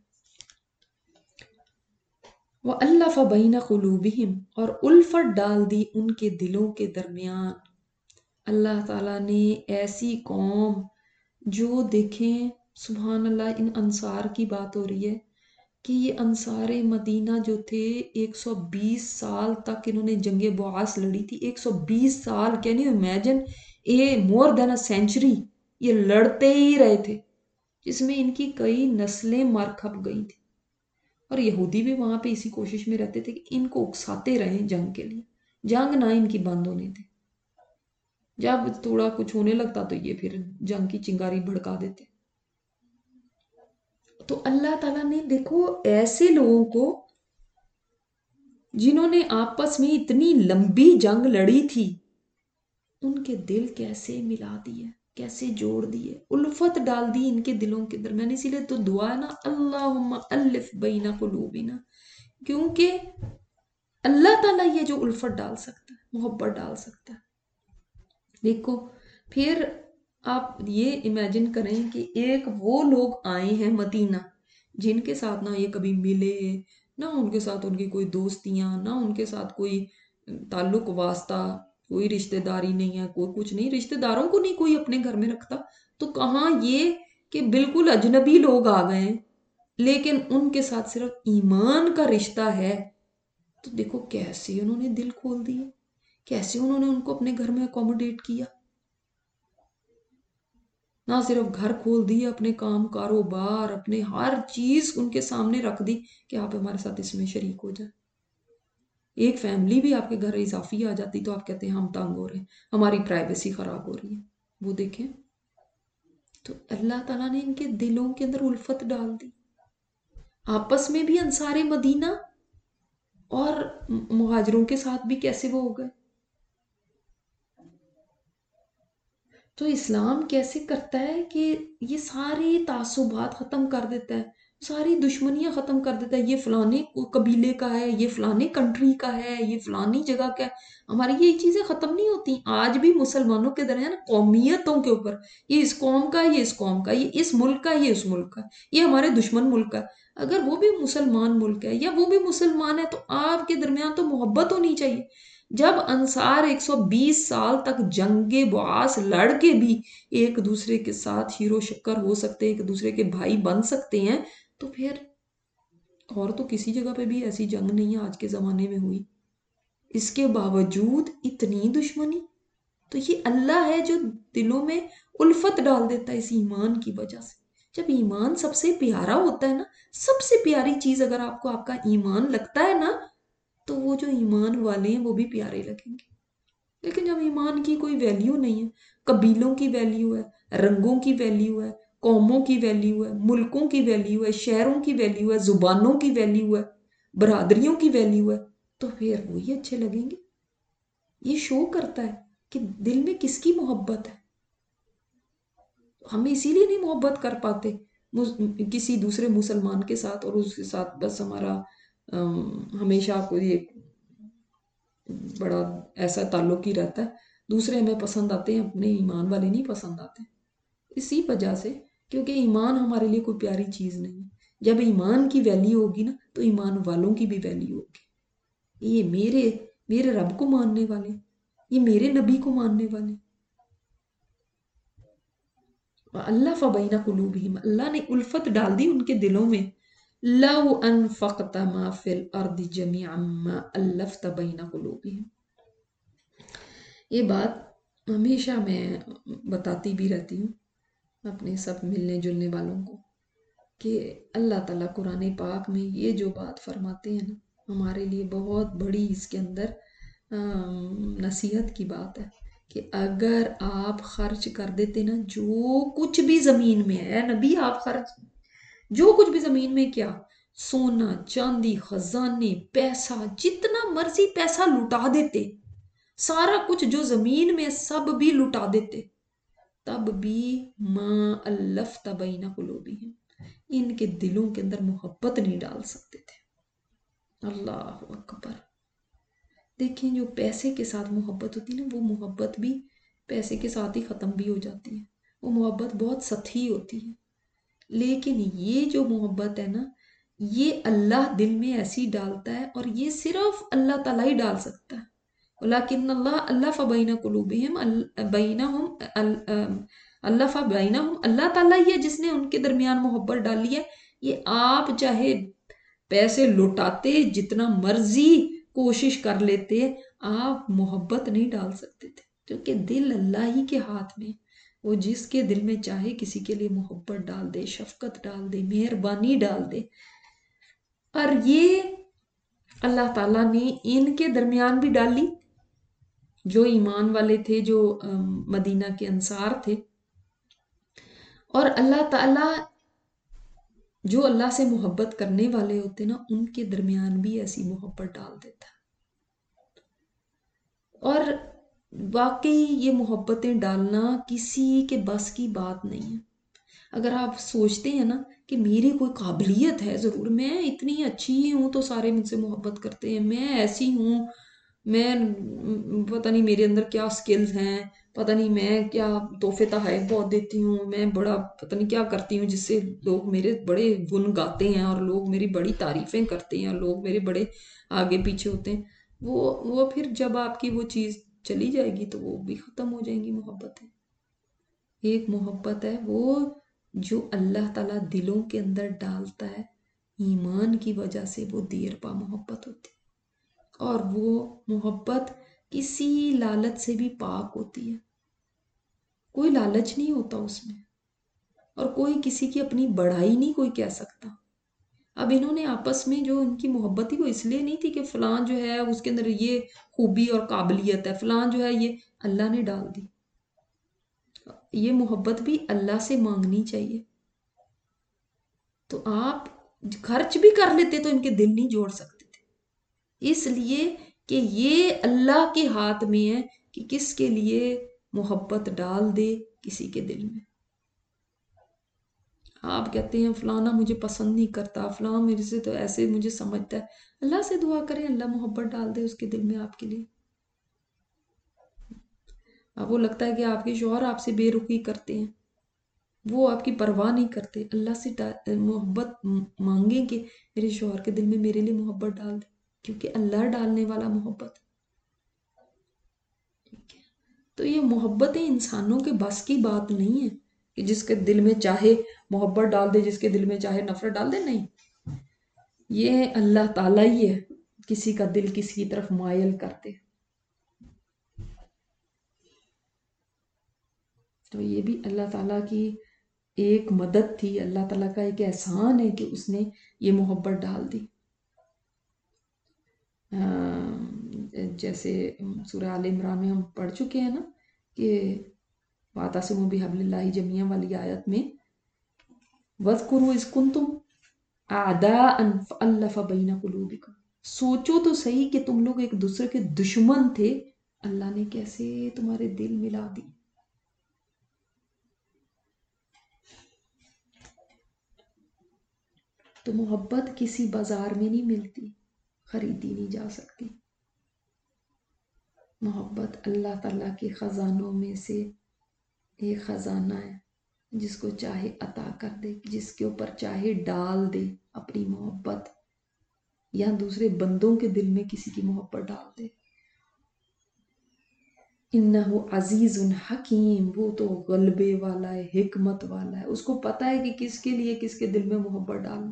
وَأَلَّفَ بَيْنَ قُلُوبِهِمْ، اور الفت ڈال دی ان کے دلوں کے درمیان۔ اللہ تعالیٰ نے ایسی قوم جو دیکھیں، سبحان اللہ، ان انصار کی بات ہو رہی ہے کہ یہ انصار مدینہ جو تھے 120 سال تک انہوں نے جنگ بعاث لڑی تھی، 120 سال، can you imagine, more than a century یہ لڑتے ہی رہے تھے، جس میں ان کی کئی نسلیں مر کھپ گئی تھی، اور یہودی بھی وہاں پہ اسی کوشش میں رہتے تھے کہ ان کو اکساتے رہیں جنگ کے لیے، جنگ نہ ان کی بند ہونے تھے، جب تھوڑا کچھ ہونے لگتا تو یہ پھر جنگ کی چنگاری بھڑکا دیتے۔ تو اللہ تعالیٰ نے دیکھو ایسے لوگوں کو جنہوں نے آپس میں اتنی لمبی جنگ لڑی تھی، ان کے دل کیسے ملا دیے، کیسے جوڑ دیے، الفت ڈال دی ان کے دلوں کے درمیان۔ اسی لیے تو دعا ہے نا، اللہم الف بین قلوبنا، کیونکہ اللہ تعالیٰ یہ جو الفت ڈال سکتا ہے، محبت ڈال سکتا ہے۔ دیکھو پھر آپ یہ امیجن کریں کہ ایک وہ لوگ آئے ہیں مدینہ جن کے ساتھ نہ یہ کبھی ملے، نہ ان کے ساتھ ان کی کوئی دوستیاں، نہ ان کے ساتھ کوئی تعلق واسطہ، کوئی رشتہ داری نہیں ہے، کوئی کچھ نہیں، رشتہ داروں کو نہیں کوئی اپنے گھر میں رکھتا، تو کہاں یہ کہ بالکل اجنبی لوگ آ گئے ہیں، لیکن ان کے ساتھ صرف ایمان کا رشتہ ہے، تو دیکھو کیسے انہوں نے دل کھول دیے، کیسے انہوں نے ان کو اپنے گھر میں اکوموڈیٹ کیا، نہ صرف گھر کھول دیے، اپنے کام کاروبار، اپنے ہر چیز ان کے سامنے رکھ دی کہ آپ ہمارے ساتھ اس میں شریک ہو جائیں۔ ایک فیملی بھی آپ کے گھر اضافی آ جاتی تو آپ کہتے ہیں ہم تنگ ہو رہے ہیں، ہماری پرائیویسی خراب ہو رہی ہے، وہ دیکھیں تو اللہ تعالیٰ نے ان کے دلوں کے اندر الفت ڈال دی، آپس میں بھی انصار مدینہ اور مہاجروں کے ساتھ بھی کیسے وہ ہو گئے۔ تو اسلام کیسے کرتا ہے کہ یہ سارے تعصبات ختم کر دیتا ہے، ساری دشمنیاں ختم کر دیتا ہے، یہ فلانے قبیلے کا ہے، یہ فلانے کنٹری کا ہے، یہ فلانی جگہ کا ہے، ہماری یہ چیزیں ختم نہیں ہوتی۔ آج بھی مسلمانوں کے درمیان قومیتوں کے اوپر، یہ اس قوم کا، یہ اس قوم کا، یہ اس ملک کا، یہ اس ملک کا، یہ ہمارے دشمن ملک کا، اگر وہ بھی مسلمان ملک ہے یا وہ بھی مسلمان ہے تو آپ کے درمیان تو محبت ہونی چاہیے۔ جب انصار 120 سال تک جنگ بعاث لڑ کے بھی ایک دوسرے کے ساتھ ہیرو شکر ہو سکتے، ایک دوسرے کے بھائی بن سکتے ہیں، تو پھر اور تو کسی جگہ پہ بھی ایسی جنگ نہیں ہے آج کے زمانے میں ہوئی، اس کے باوجود اتنی دشمنی۔ تو یہ اللہ ہے جو دلوں میں الفت ڈال دیتا ہے اس ایمان کی وجہ سے۔ جب ایمان سب سے پیارا ہوتا ہے نا، سب سے پیاری چیز اگر آپ کو آپ کا ایمان لگتا ہے نا، تو وہ جو ایمان والے ہیں وہ بھی پیارے لگیں گے۔ لیکن جب ایمان کی کوئی ویلیو نہیں ہے، قبیلوں کی ویلیو ہے، رنگوں کی ویلیو ہے، قوموں کی ویلیو ہے، ملکوں کی ویلیو ہے، شہروں کی ویلیو ہے، زبانوں کی ویلیو ہے، برادریوں کی ویلیو ہے، تو پھر وہی اچھے لگیں گے۔ یہ شو کرتا ہے کہ دل میں کس کی محبت ہے۔ ہم اسی لیے نہیں محبت کر پاتے کسی دوسرے مسلمان کے ساتھ، اور اس کے ساتھ بس ہمارا ہمیشہ کوئی ایک بڑا ایسا تعلق ہی رہتا ہے، دوسرے ہمیں پسند آتے ہیں، اپنے ایمان والے نہیں پسند آتے، اسی وجہ سے کیونکہ ایمان ہمارے لیے کوئی پیاری چیز نہیں ہے۔ جب ایمان کی ویلیو ہوگی نا تو ایمان والوں کی بھی ویلیو ہوگی، یہ میرے رب کو ماننے والے، یہ میرے نبی کو ماننے والے۔ اللہ فبین قلوبہم، اللہ نے الفت ڈال دی ان کے دلوں میں۔ لو انفقت ما فی الارض جميعا ما الفت بین قلوبہم، یہ بات ہمیشہ میں بتاتی بھی رہتی ہوں اپنے سب ملنے جلنے والوں کو کہ اللہ تعالیٰ قرآن پاک میں یہ جو بات فرماتے ہیں نا، ہمارے لیے بہت بڑی اس کے اندر نصیحت کی بات ہے کہ اگر آپ خرچ کر دیتے نا جو کچھ بھی زمین میں ہے، نبی آپ خرچ جو کچھ بھی زمین میں، کیا سونا چاندی خزانے پیسہ، جتنا مرضی پیسہ لٹا دیتے، سارا کچھ جو زمین میں سب بھی لٹا دیتے، تب بھی ما الفت بین قلوبہم، ان کے دلوں کے اندر محبت نہیں ڈال سکتے تھے۔ اللہ اکبر! دیکھیں جو پیسے کے ساتھ محبت ہوتی ہے نا، وہ محبت بھی پیسے کے ساتھ ہی ختم بھی ہو جاتی ہے، وہ محبت بہت سطحی ہوتی ہے۔ لیکن یہ جو محبت ہے نا، یہ اللہ دل میں ایسی ڈالتا ہے، اور یہ صرف اللہ تعالیٰ ہی ڈال سکتا ہے۔ لیکن اللہ فبین قلوبہم بینہم اللہ فبینہم، اللہ تعالیٰ ہی ہے جس نے ان کے درمیان محبت ڈالی ہے۔ یہ آپ چاہے پیسے لوٹاتے، جتنا مرضی کوشش کر لیتے، آپ محبت نہیں ڈال سکتے تھے، کیونکہ دل اللہ ہی کے ہاتھ میں، وہ جس کے دل میں چاہے کسی کے لیے محبت ڈال دے، شفقت ڈال دے، مہربانی ڈال دے۔ اور یہ اللہ تعالیٰ نے ان کے درمیان بھی ڈالی، جو ایمان والے تھے، جو مدینہ کے انصار تھے، اور اللہ تعالیٰ جو اللہ سے محبت کرنے والے ہوتے نا، ان کے درمیان بھی ایسی محبت ڈال دیتا ہے۔ اور واقعی یہ محبتیں ڈالنا کسی کے بس کی بات نہیں ہے۔ اگر آپ سوچتے ہیں نا کہ میری کوئی قابلیت ہے، ضرور میں اتنی اچھی ہوں تو سارے مجھ سے محبت کرتے ہیں، میں ایسی ہوں، میں پتہ نہیں میرے اندر کیا سکلز ہیں، پتہ نہیں میں کیا تحفے تحائف بہت دیتی ہوں، میں بڑا پتہ نہیں کیا کرتی ہوں جس سے لوگ میرے بڑے گن گاتے ہیں، اور لوگ میری بڑی تعریفیں کرتے ہیں، اور لوگ میرے بڑے آگے پیچھے ہوتے ہیں۔ وہ پھر جب آپ کی وہ چیز چلی جائے گی تو وہ بھی ختم ہو جائیں گی محبتیں۔ ایک محبت ہے وہ جو اللہ تعالیٰ دلوں کے اندر ڈالتا ہے، ایمان کی وجہ سے وہ دیر پا محبت ہوتی ہے، اور وہ محبت کسی لالچ سے بھی پاک ہوتی ہے، کوئی لالچ نہیں ہوتا اس میں، اور کوئی کسی کی اپنی بڑائی نہیں کوئی کہہ سکتا۔ اب انہوں نے آپس میں جو ان کی محبت تھی وہ اس لیے نہیں تھی کہ فلاں جو ہے اس کے اندر یہ خوبی اور قابلیت ہے، فلاں جو ہے یہ اللہ نے ڈال دی۔ یہ محبت بھی اللہ سے مانگنی چاہیے۔ تو آپ خرچ بھی کر لیتے تو ان کے دل نہیں جوڑ سکتے تھے، اس لیے کہ یہ اللہ کے ہاتھ میں ہے کہ کس کے لیے محبت ڈال دے کسی کے دل میں۔ آپ کہتے ہیں فلانا مجھے پسند نہیں کرتا، فلاں میرے سے تو ایسے مجھے سمجھتا ہے، اللہ سے دعا کریں اللہ محبت ڈال دے اس کے دل میں آپ کے لیے۔ اب وہ لگتا ہے کہ آپ کے شوہر آپ سے بے رخی کرتے ہیں، وہ آپ کی پرواہ نہیں کرتے، اللہ سے محبت مانگیں کہ میرے شوہر کے دل میں میرے لیے محبت ڈال دے، کیونکہ اللہ ڈالنے والا محبت۔ ٹھیک ہے، تو یہ محبتیں انسانوں کے بس کی بات نہیں ہے کہ جس کے دل میں چاہے محبت ڈال دے، جس کے دل میں چاہے نفرت ڈال دے، نہیں، یہ اللہ تعالیٰ ہی ہے کسی کا دل کسی کی طرف مائل کرتے۔ تو یہ بھی اللہ تعالیٰ کی ایک مدد تھی، اللہ تعالیٰ کا ایک احسان ہے کہ اس نے یہ محبت ڈال دی۔ جیسے سورہ آل عمران میں ہم پڑھ چکے ہیں نا کہ وَاعْتَصِمُوا بِحَبْلِ اللَّهِ جَمِيعًا والی آیت میں وَاذْكُرُوا إِذْ كُنْتُمْ أَعْدَاءً فَأَلَّفَ بَيْنَ قُلُوبِكُمْ، سوچو تو صحیح کہ تم لوگ ایک دوسرے کے دشمن تھے، اللہ نے کیسے تمہارے دل ملا دی۔ تو محبت کسی بازار میں نہیں ملتی، خریدی نہیں جا سکتی۔ محبت اللہ تعالیٰ کے خزانوں میں سے ایک خزانہ ہے، جس کو چاہے عطا کر دے، جس کے اوپر چاہے ڈال دے اپنی محبت، یا دوسرے بندوں کے دل میں کسی کی محبت ڈال دے۔ انہو عزیز حکیم، وہ تو غلبے والا ہے، حکمت والا ہے، اس کو پتا ہے کہ کس کے لیے کس کے دل میں محبت ڈالنی۔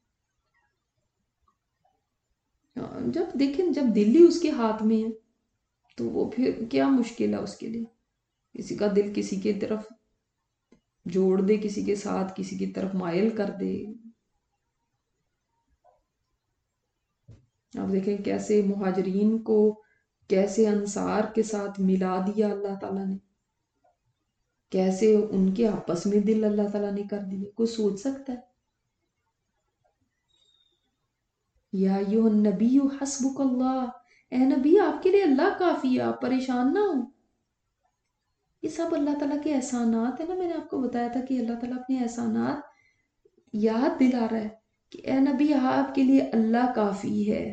جب دیکھیں، جب دل ہی اس کے ہاتھ میں ہے تو وہ پھر کیا مشکل ہے اس کے لیے، کسی کا دل کسی کی طرف جوڑ دے، کسی کے ساتھ کسی کی طرف مائل کر دے۔ آپ دیکھیں کیسے مہاجرین کو کیسے انصار کے ساتھ ملا دیا اللہ تعالیٰ نے، کیسے ان کے آپس میں دل اللہ تعالیٰ نے کر دیے، کوئی سوچ سکتا ہے؟ یا ایھا النبی حسبک اللہ، اے نبی آپ کے لیے اللہ کافی ہے، آپ پریشان نہ ہوں۔ یہ سب اللہ تعالیٰ کے احسانات ہیں نا، میں نے آپ کو بتایا تھا کہ اللہ تعالیٰ اپنے احسانات یاد دلا رہا ہے کہ اے نبی آپ کے لیے اللہ کافی ہے۔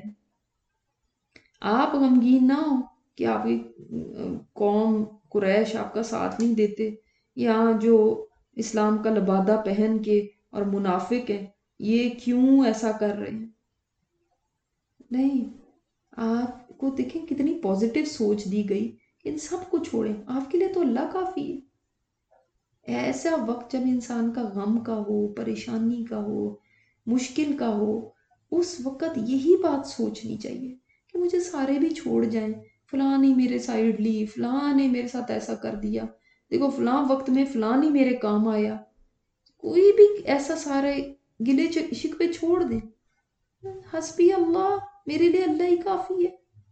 آپ غمگین نہ ہو کہ آپ کی قوم قریش آپ کا ساتھ نہیں دیتے، یا جو اسلام کا لبادہ پہن کے اور منافق ہیں یہ کیوں ایسا کر رہے ہیں۔ نہیں، آپ کو دیکھیں کتنی پازیٹیو سوچ دی گئی کہ ان سب کو چھوڑیں، آپ کے لیے تو اللہ کافی ہے۔ ایسا وقت جب انسان کا غم کا ہو، پریشانی کا ہو، مشکل کا ہو، اس وقت یہی بات سوچنی چاہیے کہ مجھے سارے بھی چھوڑ جائیں، فلاں نے میرے سائیڈ لی، فلاں نے میرے ساتھ ایسا کر دیا، دیکھو فلاں وقت میں فلاں نہیں میرے کام آیا، کوئی بھی ایسا سارے گلے شکوے چھوڑ دیں۔ حسبی اللہ، میرے لیے اللہ ہی کافی ہے۔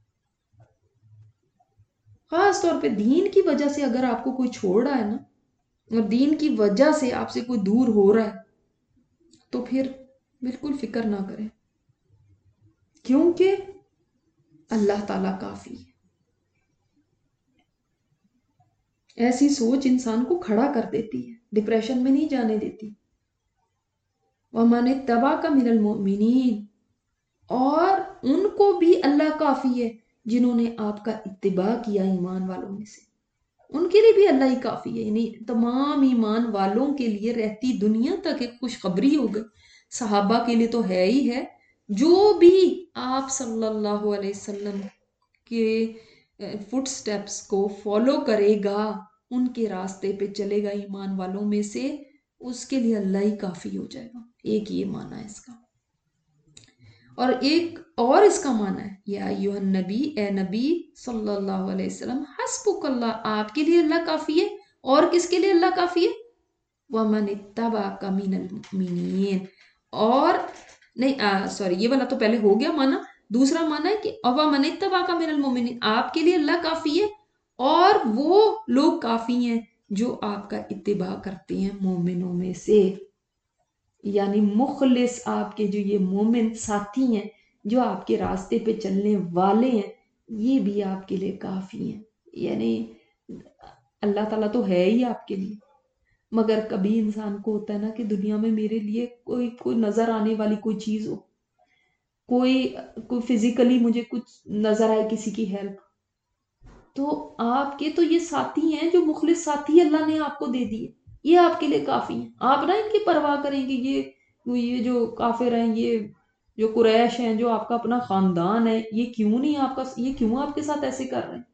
خاص طور پہ دین کی وجہ سے اگر آپ کو کوئی چھوڑ رہا ہے نا، اور دین کی وجہ سے آپ سے کوئی دور ہو رہا ہے، تو پھر بالکل فکر نہ کریں، کیونکہ اللہ تعالیٰ کافی ہے۔ ایسی سوچ انسان کو کھڑا کر دیتی ہے، ڈپریشن میں نہیں جانے دیتی۔ وَمَنِ اتَّبَعَكَ مِنَ الْمُؤْمِنِينَ، اور ان کو بھی اللہ کافی ہے جنہوں نے آپ کا اتباع کیا ایمان والوں میں سے، ان کے لیے بھی اللہ ہی کافی ہے۔ یعنی تمام ایمان والوں کے لیے رہتی دنیا تک ایک خوشخبری ہو گئی، صحابہ کے لیے تو ہے ہی ہے، جو بھی آپ صلی اللہ علیہ وسلم کے فٹ سٹیپس کو فالو کرے گا، ان کے راستے پہ چلے گا ایمان والوں میں سے، اس کے لیے اللہ ہی کافی ہو جائے گا۔ ایک یہ معنی ہے اس کا، اور ایک اور اس کا معنی ہے یا ایھا النبی، اے نبی صلی اللہ علیہ وسلم، حسبک اللہ، آپ کے لیے اللہ کافی ہے، اور کس کے لیے اللہ کافی ہے؟ وَمَنِ اتَّبَعَكَ مِنَ الْمُؤْمِنِينَ، اور نہیں سوری، یہ والا تو پہلے ہو گیا معنی، دوسرا معنی ہے کہ وَمَنِ اتَّبَعَكَ مِنَ الْمُؤْمِنِينَ، آپ کے لیے اللہ کافی ہے، اور وہ لوگ کافی ہیں جو آپ کا اتباع کرتے ہیں مومنوں میں سے۔ یعنی مخلص آپ کے جو یہ مومن ساتھی ہیں، جو آپ کے راستے پہ چلنے والے ہیں، یہ بھی آپ کے لیے کافی ہیں۔ یعنی اللہ تعالیٰ تو ہے ہی آپ کے لیے، مگر کبھی انسان کو ہوتا ہے نا کہ دنیا میں میرے لیے کوئی نظر آنے والی کوئی چیز ہو، کوئی فزیکلی مجھے کچھ نظر آئے، کسی کی ہیلپ، تو آپ کے تو یہ ساتھی ہیں، جو مخلص ساتھی اللہ نے آپ کو دے دیے، یہ آپ کے لیے کافی ہیں۔ آپ نہ ان کی پرواہ کریں گے، یہ جو کافر ہیں، یہ جو قریش ہیں، جو آپ کا اپنا خاندان ہے، یہ کیوں آپ کے ساتھ ایسے کر رہے ہیں؟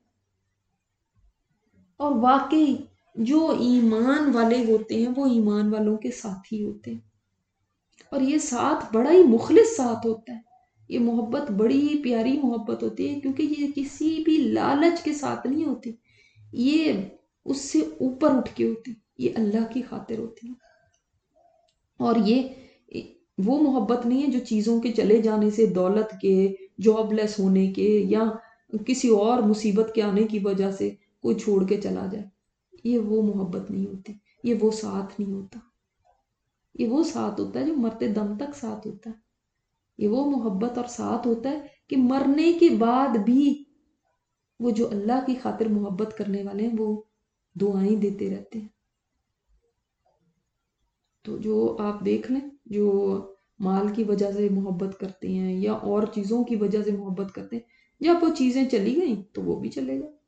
اور واقعی جو ایمان والے ہوتے ہیں وہ ایمان والوں کے ساتھی ہوتے ہیں، اور یہ ساتھ بڑا ہی مخلص ساتھ ہوتا ہے، یہ محبت بڑی پیاری محبت ہوتی ہے، کیونکہ یہ کسی بھی لالچ کے ساتھ نہیں ہوتی، یہ اس سے اوپر اٹھ کے ہوتی، یہ اللہ کی خاطر ہوتی ہے۔ اور یہ وہ محبت نہیں ہے جو چیزوں کے چلے جانے سے، دولت کے، جاب لیس ہونے کے، یا کسی اور مصیبت کے آنے کی وجہ سے کوئی چھوڑ کے چلا جائے، یہ وہ محبت نہیں ہوتی، یہ وہ ساتھ نہیں ہوتا، یہ وہ ساتھ ہوتا ہے جو مرتے دم تک ساتھ ہوتا ہے، یہ وہ محبت اور ساتھ ہوتا ہے کہ مرنے کے بعد بھی وہ جو اللہ کی خاطر محبت کرنے والے ہیں وہ دعائیں دیتے رہتے ہیں۔ تو جو آپ دیکھ لیں، جو مال کی وجہ سے محبت کرتے ہیں یا اور چیزوں کی وجہ سے محبت کرتے ہیں، جب وہ چیزیں چلی گئیں تو وہ بھی چلے گا۔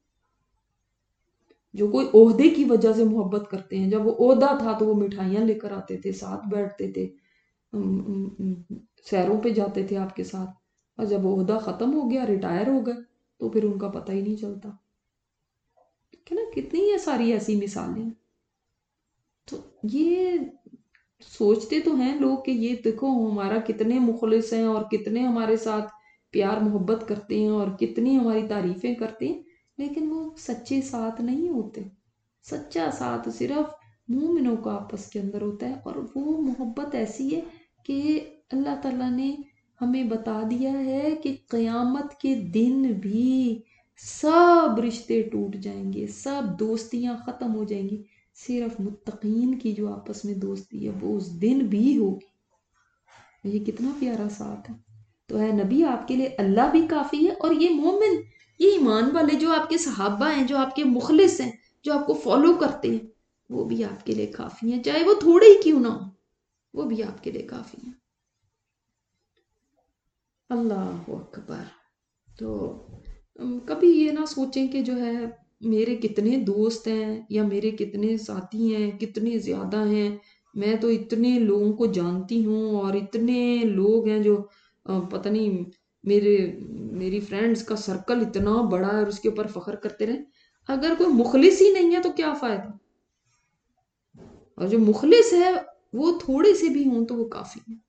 جو کوئی عہدے کی وجہ سے محبت کرتے ہیں، جب وہ عہدہ تھا تو وہ مٹھائیاں لے کر آتے تھے، ساتھ بیٹھتے تھے، سیروں پہ جاتے تھے آپ کے ساتھ، اور جب عہدہ ختم ہو گیا، ریٹائر ہو گئے، تو پھر ان کا پتہ ہی نہیں چلتا کہ نا، کتنی یہ ساری ایسی مثالیں ہیں۔ تو یہ سوچتے تو ہیں لوگ کہ یہ دیکھو ہمارا کتنے مخلص ہیں اور کتنے ہمارے ساتھ پیار محبت کرتے ہیں اور کتنی ہماری تعریفیں کرتے ہیں، لیکن وہ سچے ساتھ نہیں ہوتے۔ سچا ساتھ صرف مومنوں کا آپس کے اندر ہوتا ہے، اور وہ محبت ایسی ہے کہ اللہ تعالیٰ نے ہمیں بتا دیا ہے کہ قیامت کے دن بھی سب رشتے ٹوٹ جائیں گے، سب دوستیاں ختم ہو جائیں گی، صرف متقین کی جو آپس میں دوستی ہے وہ اس دن بھی ہوگی۔ یہ کتنا پیارا ساتھ ہے۔ تو ہے نبی، آپ کے لیے اللہ بھی کافی ہے، اور یہ مومن، یہ ایمان والے جو آپ کے صحابہ ہیں، جو آپ کے مخلص ہیں، جو آپ کو فالو کرتے ہیں، وہ بھی آپ کے لیے کافی ہیں، چاہے وہ تھوڑے ہی کیوں نہ ہو، وہ بھی آپ کے لیے کافی ہیں۔ اللہ اکبر۔ تو کبھی یہ نہ سوچیں کہ جو ہے میرے کتنے دوست ہیں یا میرے کتنے ساتھی ہیں، کتنے زیادہ ہیں، میں تو اتنے لوگوں کو جانتی ہوں اور اتنے لوگ ہیں جو پتہ نہیں، میری فرینڈز کا سرکل اتنا بڑا ہے، اور اس کے اوپر فخر کرتے رہیں۔ اگر کوئی مخلص ہی نہیں ہے تو کیا فائدہ؟ اور جو مخلص ہے وہ تھوڑے سے بھی ہوں تو وہ کافی ہے۔